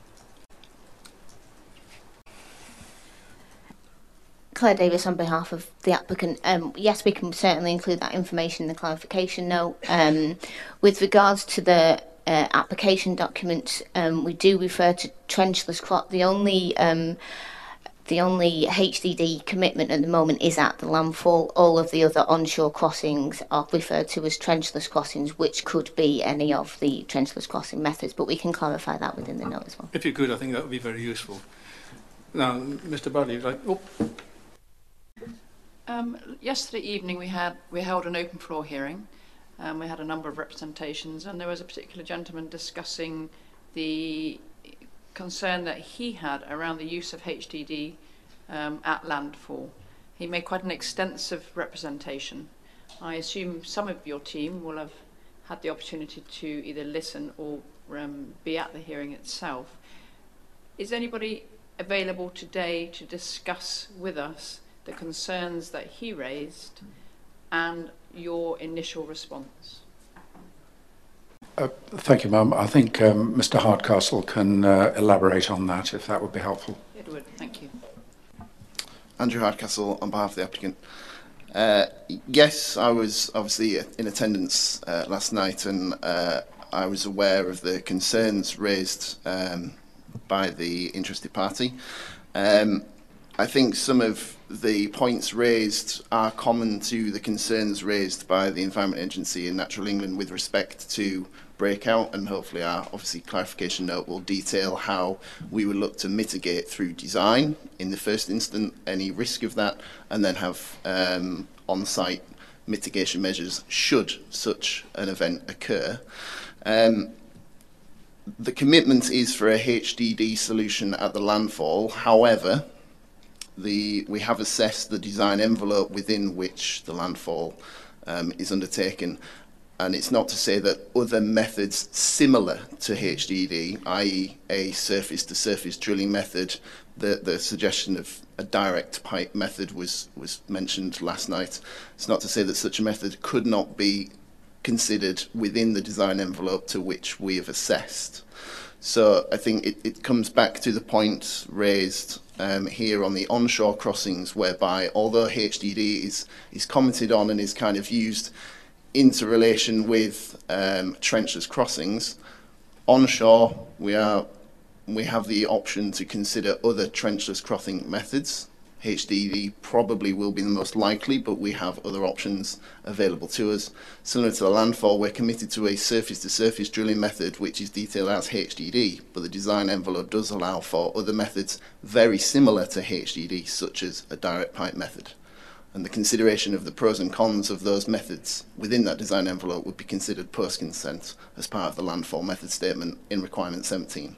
Claire Davis on behalf of the applicant. Yes, we can certainly include that information in the clarification note. With regards to the application document, we do refer to trenchless crossing. The only HDD commitment at the moment is at the landfall. All of the other onshore crossings are referred to as trenchless crossings, which could be any of the trenchless crossing methods, but we can clarify that within the note as well. If you could, I think that would be very useful. Now, Mr. Bradley, yesterday evening we held an open floor hearing. We had a number of representations, and there was a particular gentleman discussing the concern that he had around the use of HDD at landfall. He made quite an extensive representation. I assume some of your team will have had the opportunity to either listen or be at the hearing itself. Is anybody available today to discuss with us the concerns that he raised and your initial response? Thank you, Mum. I think Mr. Hardcastle can elaborate on that, if that would be helpful. It would, thank you. Andrew Hardcastle on behalf of the applicant. Yes, I was obviously in attendance last night, and I was aware of the concerns raised by the interested party. I think some of the points raised are common to the concerns raised by the Environment Agency and Natural England with respect to breakout, and hopefully our obviously clarification note will detail how we would look to mitigate through design in the first instance any risk of that, and then have on-site mitigation measures should such an event occur. The commitment is for a HDD solution at the landfall. However, we have assessed the design envelope within which the landfall is undertaken, and it's not to say that other methods similar to HDD, i.e. a surface-to-surface drilling method, the suggestion of a direct pipe method was mentioned last night. It's not to say that such a method could not be considered within the design envelope to which we have assessed. So I think it comes back to the point raised here on the onshore crossings, whereby although HDD is commented on and is kind of used interrelation with trenchless crossings, onshore we have the option to consider other trenchless crossing methods. HDD probably will be the most likely, but we have other options available to us. Similar to the landfall, we're committed to a surface-to-surface drilling method which is detailed as HDD, but the design envelope does allow for other methods very similar to HDD, such as a direct pipe method. And the consideration of the pros and cons of those methods within that design envelope would be considered post-consent as part of the landfall method statement in requirement 17.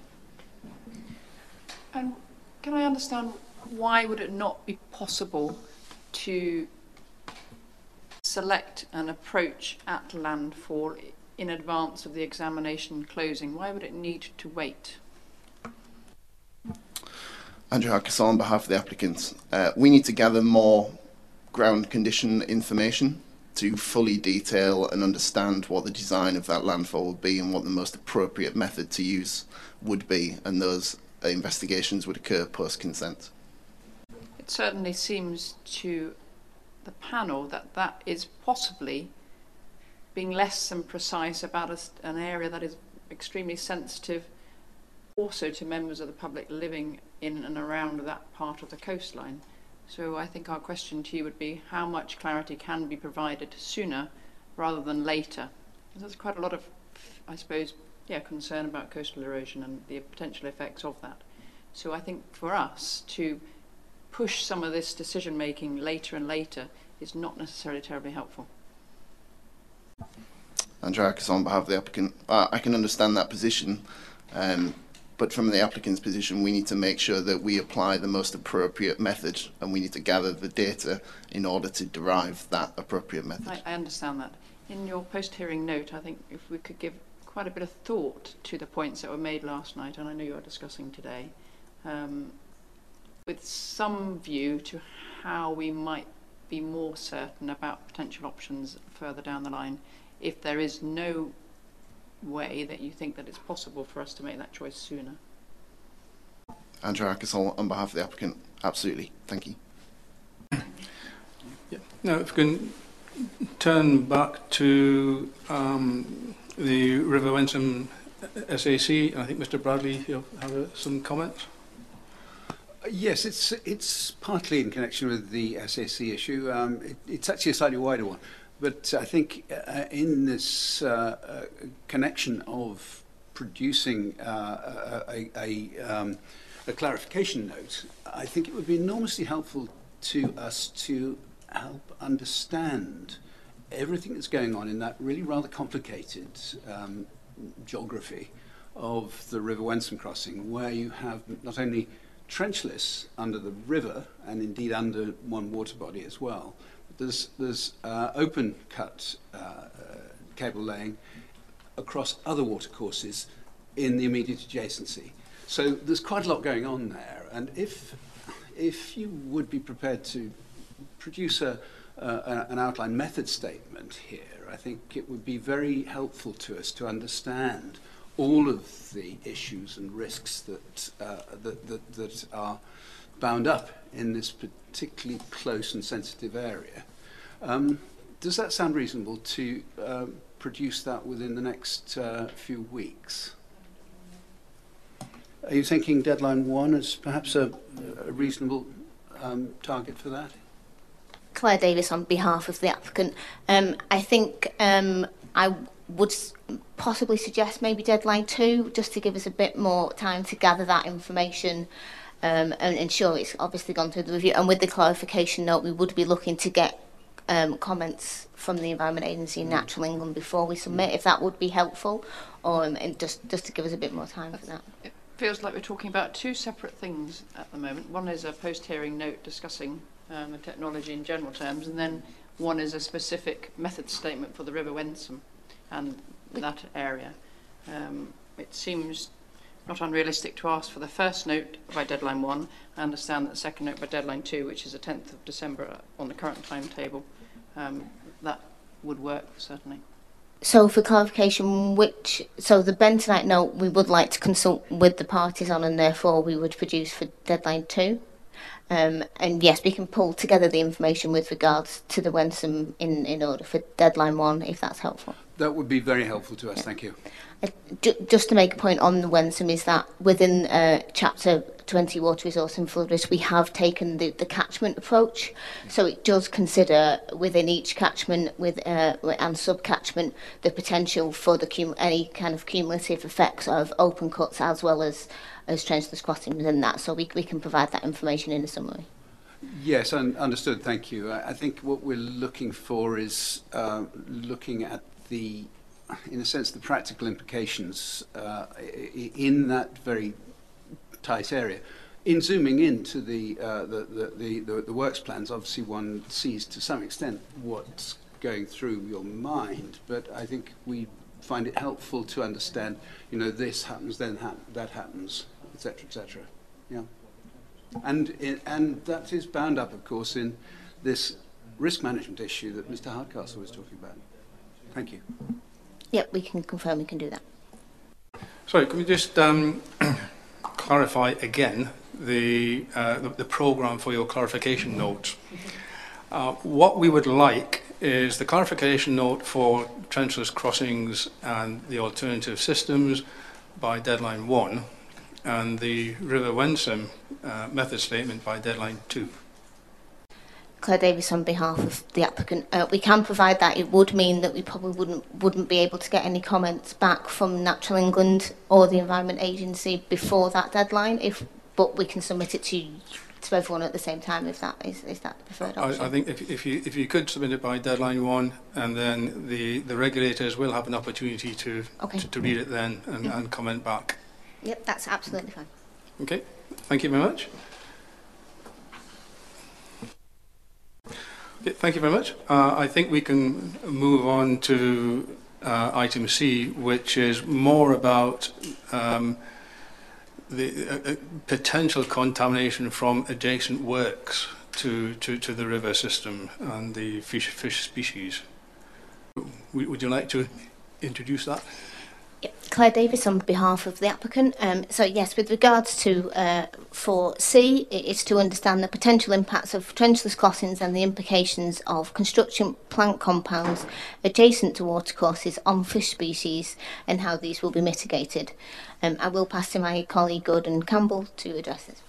And can I understand, why would it not be possible to select an approach at landfall in advance of the examination closing? Why would it need to wait? Andrew Hardcastle on behalf of the applicants. We need to gather more ground condition information to fully detail and understand what the design of that landfall would be and what the most appropriate method to use would be, and those investigations would occur post-consent. It certainly seems to the panel that that is possibly being less than precise about an area that is extremely sensitive also to members of the public living in and around that part of the coastline. So I think our question to you would be, how much clarity can be provided sooner rather than later? There's quite a lot of, I suppose, concern about coastal erosion and the potential effects of that. So I think for us to push some of this decision making later and later is not necessarily terribly helpful. Andrew Hardcastle on behalf of the applicant. I can understand that position, But from the applicant's position, we need to make sure that we apply the most appropriate method, and we need to gather the data in order to derive that appropriate method. I understand that. In your post-hearing note, I think if we could give quite a bit of thought to the points that were made last night, and I know you are discussing today, with some view to how we might be more certain about potential options further down the line, if there is no way that you think that it's possible for us to make that choice sooner. Andrew Hardcastle, on behalf of the applicant, absolutely. Thank you. Yeah. Now, if we can turn back to the River Wensum SAC, I think Mr. Bradley, you'll have some comments. Yes, it's partly in connection with the SAC issue. It's actually a slightly wider one. But I think in this connection of producing a clarification note, I think it would be enormously helpful to us to help understand everything that's going on in that really rather complicated geography of the River Wensum crossing, where you have not only trenchless under the river and indeed under one water body as well, there's open cut cable laying across other watercourses in the immediate adjacency. So there's quite a lot going on there, and if you would be prepared to produce an outline method statement here, I think it would be very helpful to us to understand all of the issues and risks that are bound up in this particularly close and sensitive area. Does that sound reasonable to produce that within the next few weeks? Are you thinking deadline 1 is perhaps a reasonable target for that? Claire Davis on behalf of the applicant. I think I would possibly suggest maybe deadline 2, just to give us a bit more time to gather that information and ensure it's obviously gone through the review. And with the clarification note, we would be looking to get comments from the Environment Agency in Natural England before we submit, if that would be helpful, or and just to give us a bit more time for that. It feels like we're talking about two separate things at the moment. One is a post-hearing note discussing the technology in general terms, and then one is a specific method statement for the River Wensum and that area. It seems not unrealistic to ask for the first note by deadline 1. I understand that the second note by deadline 2, which is the 10th of December on the current timetable, that would work certainly. So for clarification, so the bentonite note we would like to consult with the parties on, and therefore we would produce for deadline 2. And yes, we can pull together the information with regards to the Wensum in order for deadline 1, if that's helpful. That would be very helpful to us, yeah. Thank you. Just to make a point on the Wensum is that within Chapter 20 Water Resource and Flood Risk, we have taken the catchment approach. So it does consider within each catchment and sub-catchment the potential for any kind of cumulative effects of open cuts as well as trenchless crossing within that. So we can provide that information in a summary. Yes, understood. Thank you. I think what we're looking for is looking at in a sense, the practical implications in that very tight area. In zooming into the works plans, obviously one sees to some extent what's going through your mind, but I think we find it helpful to understand, this happens, then that happens, etc., etc. Yeah, and that is bound up, of course, in this risk management issue that Mr. Hardcastle was talking about. Thank you. Yep, we can confirm we can do that. Sorry, can we just clarify again the programme for your clarification note? What we would like is the clarification note for trenchless crossings and the alternative systems by deadline 1, and the River Wensum method statement by deadline 2. Claire Davis on behalf of the applicant. We can provide that. It would mean that we probably wouldn't be able to get any comments back from Natural England or the Environment Agency before that deadline, but we can submit it to everyone at the same time if that is that the preferred option. I think if you could submit it by deadline 1, and then the regulators will have an opportunity to read it then and comment back. Yep, that's absolutely fine. Okay, thank you very much. Okay, thank you very much. I think we can move on to item C, which is more about the potential contamination from adjacent works to the river system and the fish species. Would you like to introduce that? Yep. Claire Davis on behalf of the applicant. So yes, with regards to 4C, it is to understand the potential impacts of trenchless crossings and the implications of construction plant compounds adjacent to watercourses on fish species and how these will be mitigated. I will pass to my colleague Gordon Campbell to address this.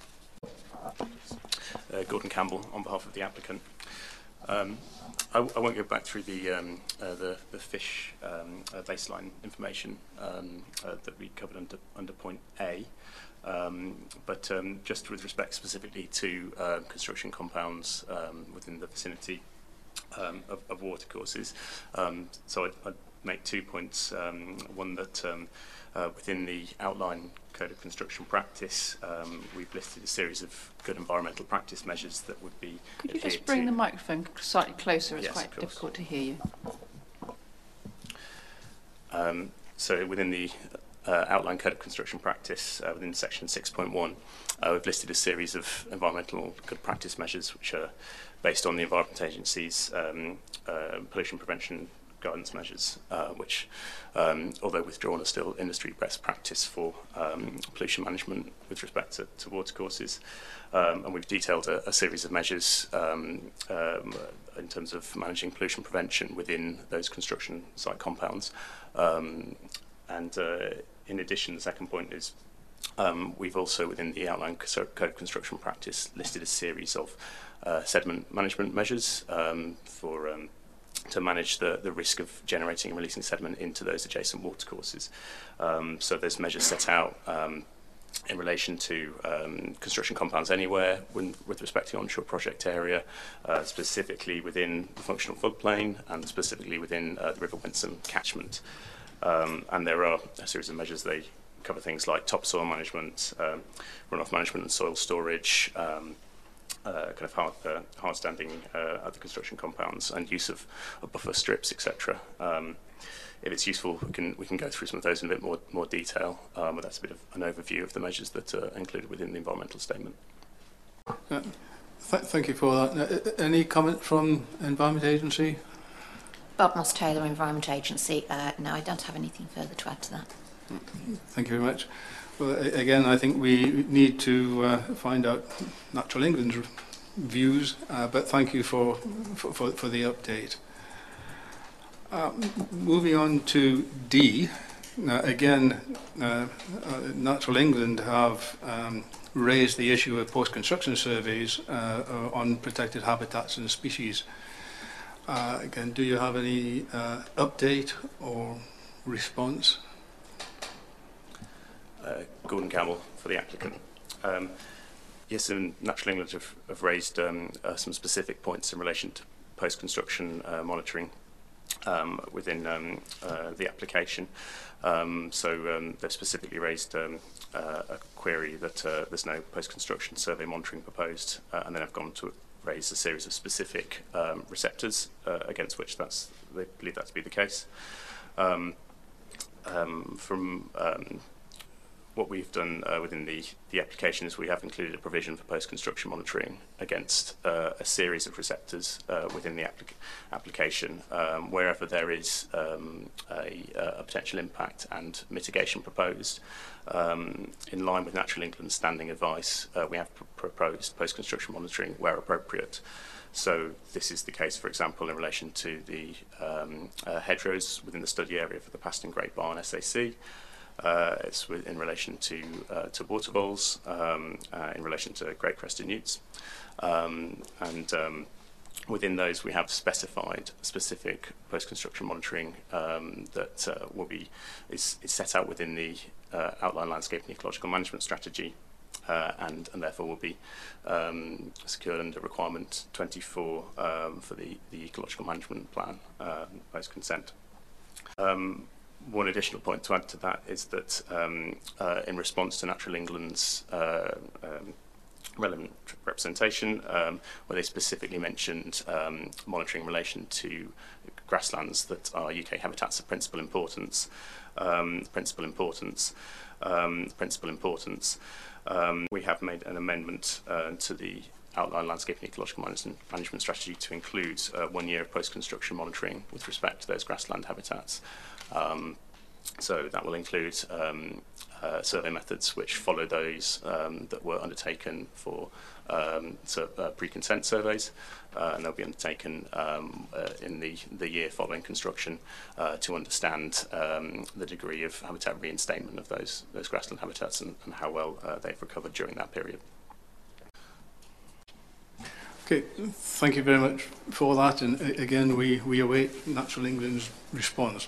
Gordon Campbell on behalf of the applicant. I won't go back through the fish baseline information that we covered under point A, but just with respect specifically to construction compounds within the vicinity of watercourses. So I'd make 2 points. One that within the outline Code of Construction Practice, we've listed a series of good environmental practice measures that would be Could you just bring the microphone slightly closer? It's yes, quite difficult to hear you. So within the outline Code of Construction Practice, within section 6.1, we've listed a series of environmental good practice measures which are based on the Environment Agency's pollution prevention guidance measures, which, although withdrawn, are still industry best practice for pollution management with respect to watercourses. And we've detailed a series of measures in terms of managing pollution prevention within those construction site compounds. And in addition, the second point is we've also, within the outline Code of Construction Practice, listed a series of sediment management measures to manage the risk of generating and releasing sediment into those adjacent watercourses. So there's measures set out in relation to construction compounds anywhere with respect to the onshore project area, specifically within the functional floodplain and specifically within the River Wensum catchment. And there are a series of measures. They cover things like topsoil management, runoff management and soil storage, kind of hard standing at the construction compounds and use of buffer strips, etc. If it's useful, we can go through some of those in a bit more detail, but that's a bit of an overview of the measures that are included within the environmental statement. Thank you for that. Any comment from Environment Agency? Bob Moss-Taylor, Environment Agency. No, I don't have anything further to add to that. Thank you very much. Well, again, I think we need to find out Natural England's views, but thank you for the update. Moving on to D, again, Natural England have raised the issue of post-construction surveys on protected habitats and species. Again, do you have any update or response? Gordon Campbell for the applicant. Yes, and Natural England have raised some specific points in relation to post-construction monitoring within the application. So they've specifically raised a query that there's no post-construction survey monitoring proposed, and then have gone to raise a series of specific receptors against which they believe that to be the case. From what we've done within the application is we have included a provision for post-construction monitoring against a series of receptors within the application, wherever there is a potential impact and mitigation proposed. In line with Natural England's standing advice, we have proposed post-construction monitoring where appropriate. So this is the case, for example, in relation to the hedgerows within the study area for the Paston Great Barn SAC. It's in relation to water voles, in relation to great crested newts, and within those we have specified specific post-construction monitoring that is set out within the outline landscape and ecological management strategy, and therefore will be secured under requirement 24 for the ecological management plan post-consent. one additional point to add to that is that in response to Natural England's relevant representation, where they specifically mentioned monitoring in relation to grasslands that are UK habitats of principal importance, we have made an amendment to the outline landscape and ecological management strategy to include 1 year of post-construction monitoring with respect to those grassland habitats. So that will include survey methods which follow those that were undertaken for pre-consent surveys, and they'll be undertaken in the year following construction to understand the degree of habitat reinstatement of those grassland habitats and how well they've recovered during that period. Okay, thank you very much for that, and again we await Natural England's response.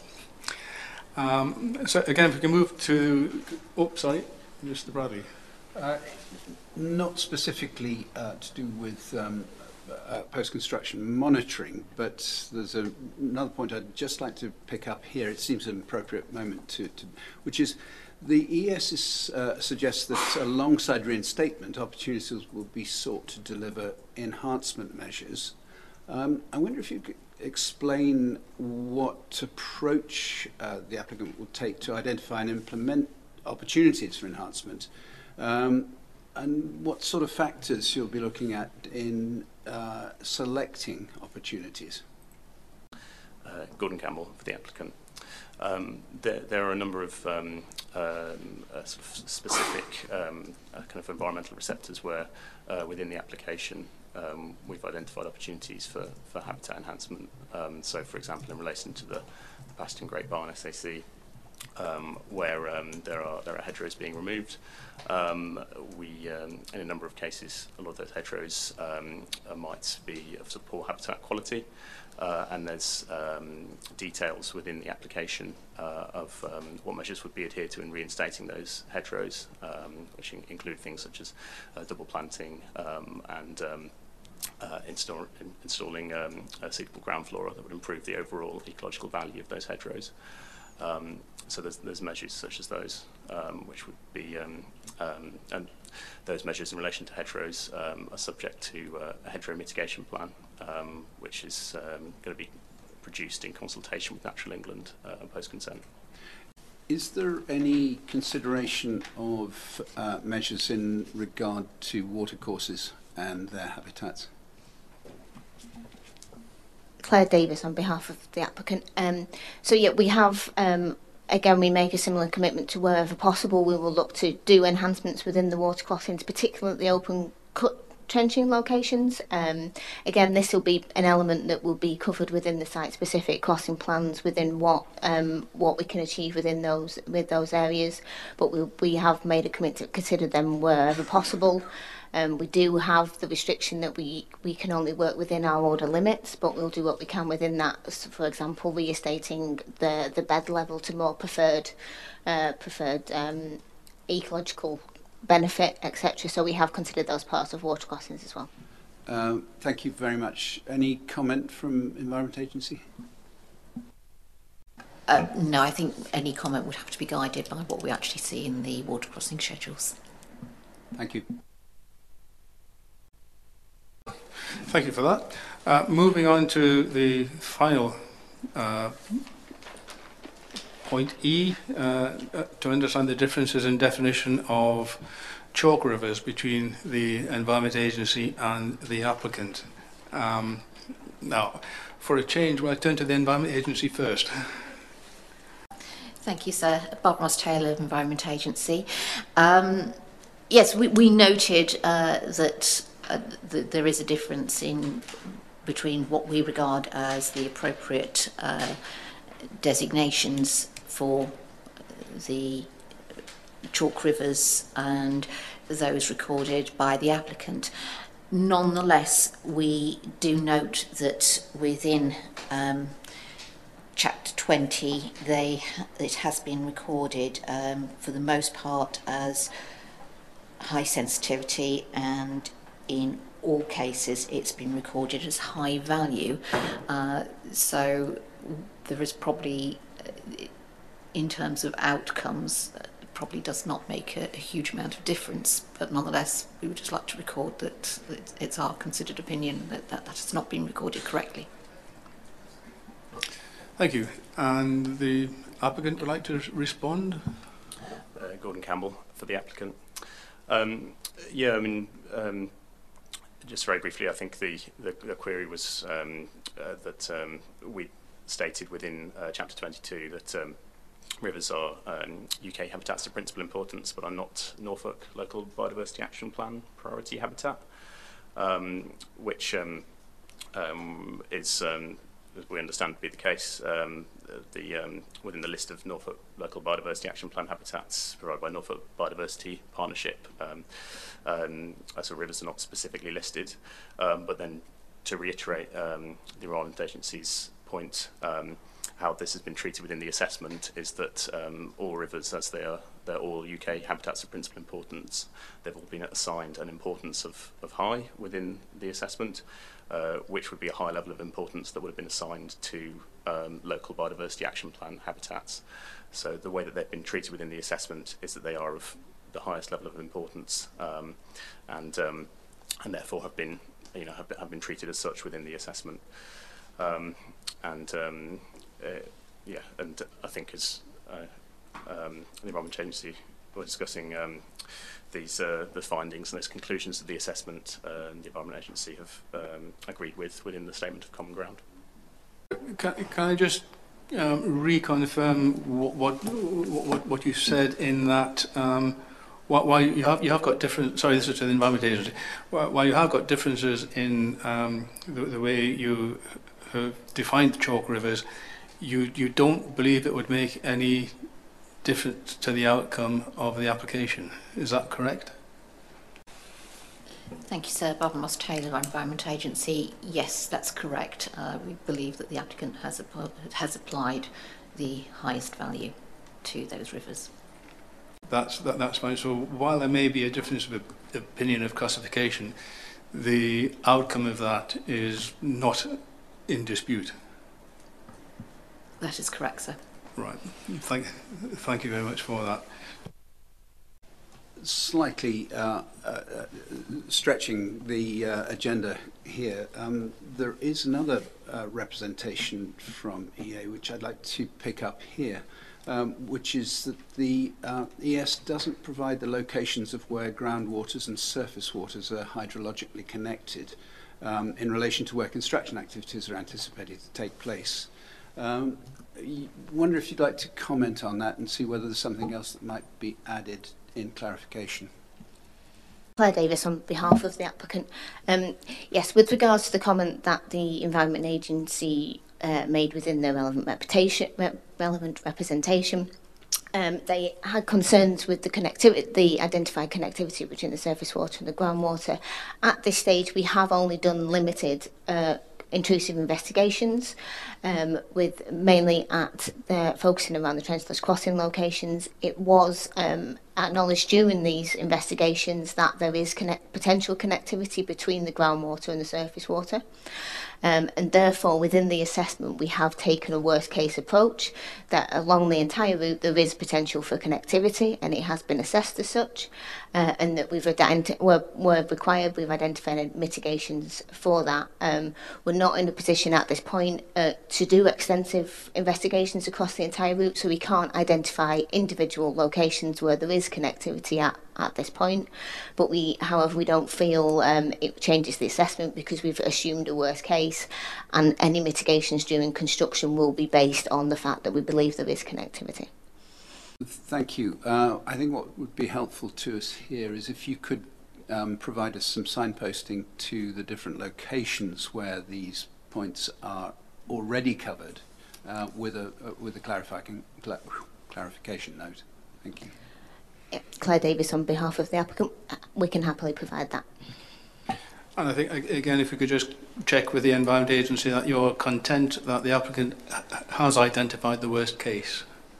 So again, if we can move to, sorry, Mr. Bradley. Not specifically to do with post-construction monitoring, but there's another point I'd just like to pick up here. It seems an appropriate moment which is the ES suggests that alongside reinstatement, opportunities will be sought to deliver enhancement measures. I wonder if you could explain what approach the applicant will take to identify and implement opportunities for enhancement, and what sort of factors you'll be looking at in selecting opportunities. Gordon Campbell for the applicant. There are a number of sort of specific kind of environmental receptors where within the application we've identified opportunities for habitat enhancement. So, for example, in relation to the Baston Great Barn SAC, where there are hedgerows being removed, in a number of cases, a lot of those hedgerows might be of poor habitat quality. And there's details within the application of what measures would be adhered to in reinstating those hedgerows, which include things such as double planting and installing suitable ground flora that would improve the overall ecological value of those hedgerows. So there's measures such as those, which would be, and those measures in relation to hedgerows are subject to a hedgerow mitigation plan, which is going to be produced in consultation with Natural England post-consent. Is there any consideration of measures in regard to watercourses and their habitats? Claire Davis on behalf of the applicant. So yeah, we have, again, we make a similar commitment to wherever possible we will look to do enhancements within the water crossings, particularly at the open cut trenching locations. Again, this will be an element that will be covered within the site-specific crossing plans within what we can achieve within those areas. But we have made a commitment to consider them wherever possible. We do have the restriction that we can only work within our order limits, but we'll do what we can within that. So for example, restating the bed level to more preferred ecological benefit, etc. So we have considered those parts of water crossings as well. Thank you very much. Any comment from Environment Agency? No, I think any comment would have to be guided by what we actually see in the water crossing schedules. Thank you. Thank you for that. Moving on to the final point E, to understand the differences in definition of chalk rivers between the Environment Agency and the applicant. Now, for a change, we'll turn to the Environment Agency first. Thank you, sir. Bob Ross-Taylor, Environment Agency. Yes, we noted that there is a difference between what we regard as the appropriate designations for the chalk rivers and those recorded by the applicant. Nonetheless, we do note that within Chapter 20, it has been recorded for the most part as high sensitivity, and in all cases it's been recorded as high value. So there is probably in terms of outcomes, it probably does not make a huge amount of difference, but nonetheless, we would just like to record that it's our considered opinion that has not been recorded correctly. Thank you. And the applicant would like to respond? Gordon Campbell for the applicant. Just very briefly, I think the query was that we stated within Chapter 22 that rivers are UK habitats of principal importance, but are not Norfolk Local Biodiversity Action Plan priority habitat, which is, as we understand to be the case, within the list of Norfolk Local Biodiversity Action Plan habitats provided by Norfolk Biodiversity Partnership. So rivers are not specifically listed, but then to reiterate the Environment Agency's point, how this has been treated within the assessment is that all rivers, as they're all UK habitats of principal importance, they've all been assigned an importance of high within the assessment, which would be a high level of importance that would have been assigned to local biodiversity action plan habitats. So the way that they've been treated within the assessment is that they are of the highest level of importance, and therefore have been treated as such within the assessment. And I think as the Environment Agency were discussing the findings and those conclusions of the assessment, the Environment Agency have agreed with within the Statement of Common Ground. Can I just reconfirm what you said in that? While you have got different, sorry, this is to the Environment Agency. While you have got differences in the way you have defined chalk rivers, you don't believe it would make any difference to the outcome of the application. Is that correct? Thank you, sir. Bob Moss Taylor, our Environment Agency. Yes, that's correct. We believe that the applicant has applied the highest value to those rivers. That's fine. So while there may be a difference of opinion of classification, the outcome of that is not in dispute. That is correct, sir. Right. Thank you very much for that. Slightly stretching the agenda here, there is another representation from EA which I'd like to pick up here, which is that the ES doesn't provide the locations of where groundwaters and surface waters are hydrologically connected in relation to where construction activities are anticipated to take place. Wonder if you'd like to comment on that and see whether there's something else that might be added in clarification. Claire Davis on behalf of the applicant. Yes, with regards to the comment that the Environment Agency made within their relevant representation, they had concerns with the connectivity, the identified connectivity between the surface water and the groundwater. At this stage, we have only done limited intrusive investigations, with mainly at focusing around the trench crossing locations. It was acknowledged during these investigations that there is potential connectivity between the groundwater and the surface water. And therefore, within the assessment, we have taken a worst-case approach that along the entire route there is potential for connectivity, and it has been assessed as such, and that we've identified mitigations for that. We're not in a position at this point to do extensive investigations across the entire route, so we can't identify individual locations where there is connectivity at this point. But however, we don't feel it changes the assessment because we've assumed a worst case, and any mitigations during construction will be based on the fact that we believe there is connectivity. Thank you. I think what would be helpful to us here is if you could provide us some signposting to the different locations where these points are already covered with a clarification note. Thank you. Claire Davis on behalf of the applicant. We can happily provide that. And I think, again, if we could just check with the Environment Agency that you're content that the applicant has identified the worst case.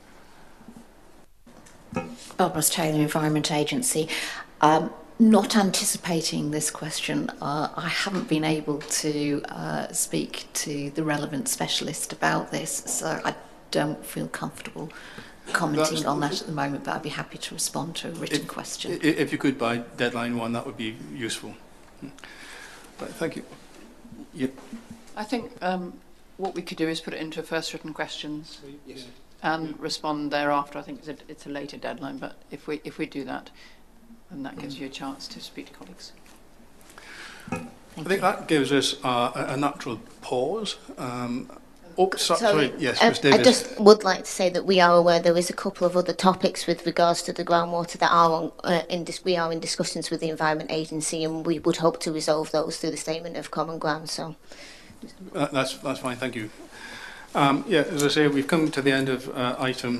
Barbara Taylor, Environment Agency. Not anticipating this question, I haven't been able to speak to the relevant specialist about this, so I don't feel comfortable commenting on that at the moment, but I'd be happy to respond to a written question. If you could by deadline 1, that would be useful. Right, thank you. Yep. I think what we could do is put it into first written questions and respond thereafter. I think it's a later deadline, but if we do that, then that gives you a chance to speak to colleagues. I think that gives us a natural pause. Sorry, yes, Ms Davis. I just would like to say that we are aware there is a couple of other topics with regards to the groundwater that are we are in discussions with the Environment Agency, and we would hope to resolve those through the Statement of Common Ground. So that's fine, thank you. Yeah, as I say, we've come to the end of item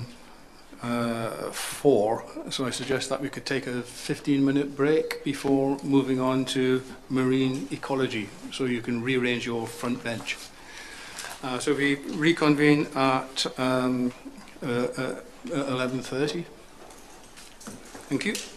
4, so I suggest that we could take a 15-minute break before moving on to marine ecology, so you can rearrange your front bench. So we reconvene at 11:30. Thank you.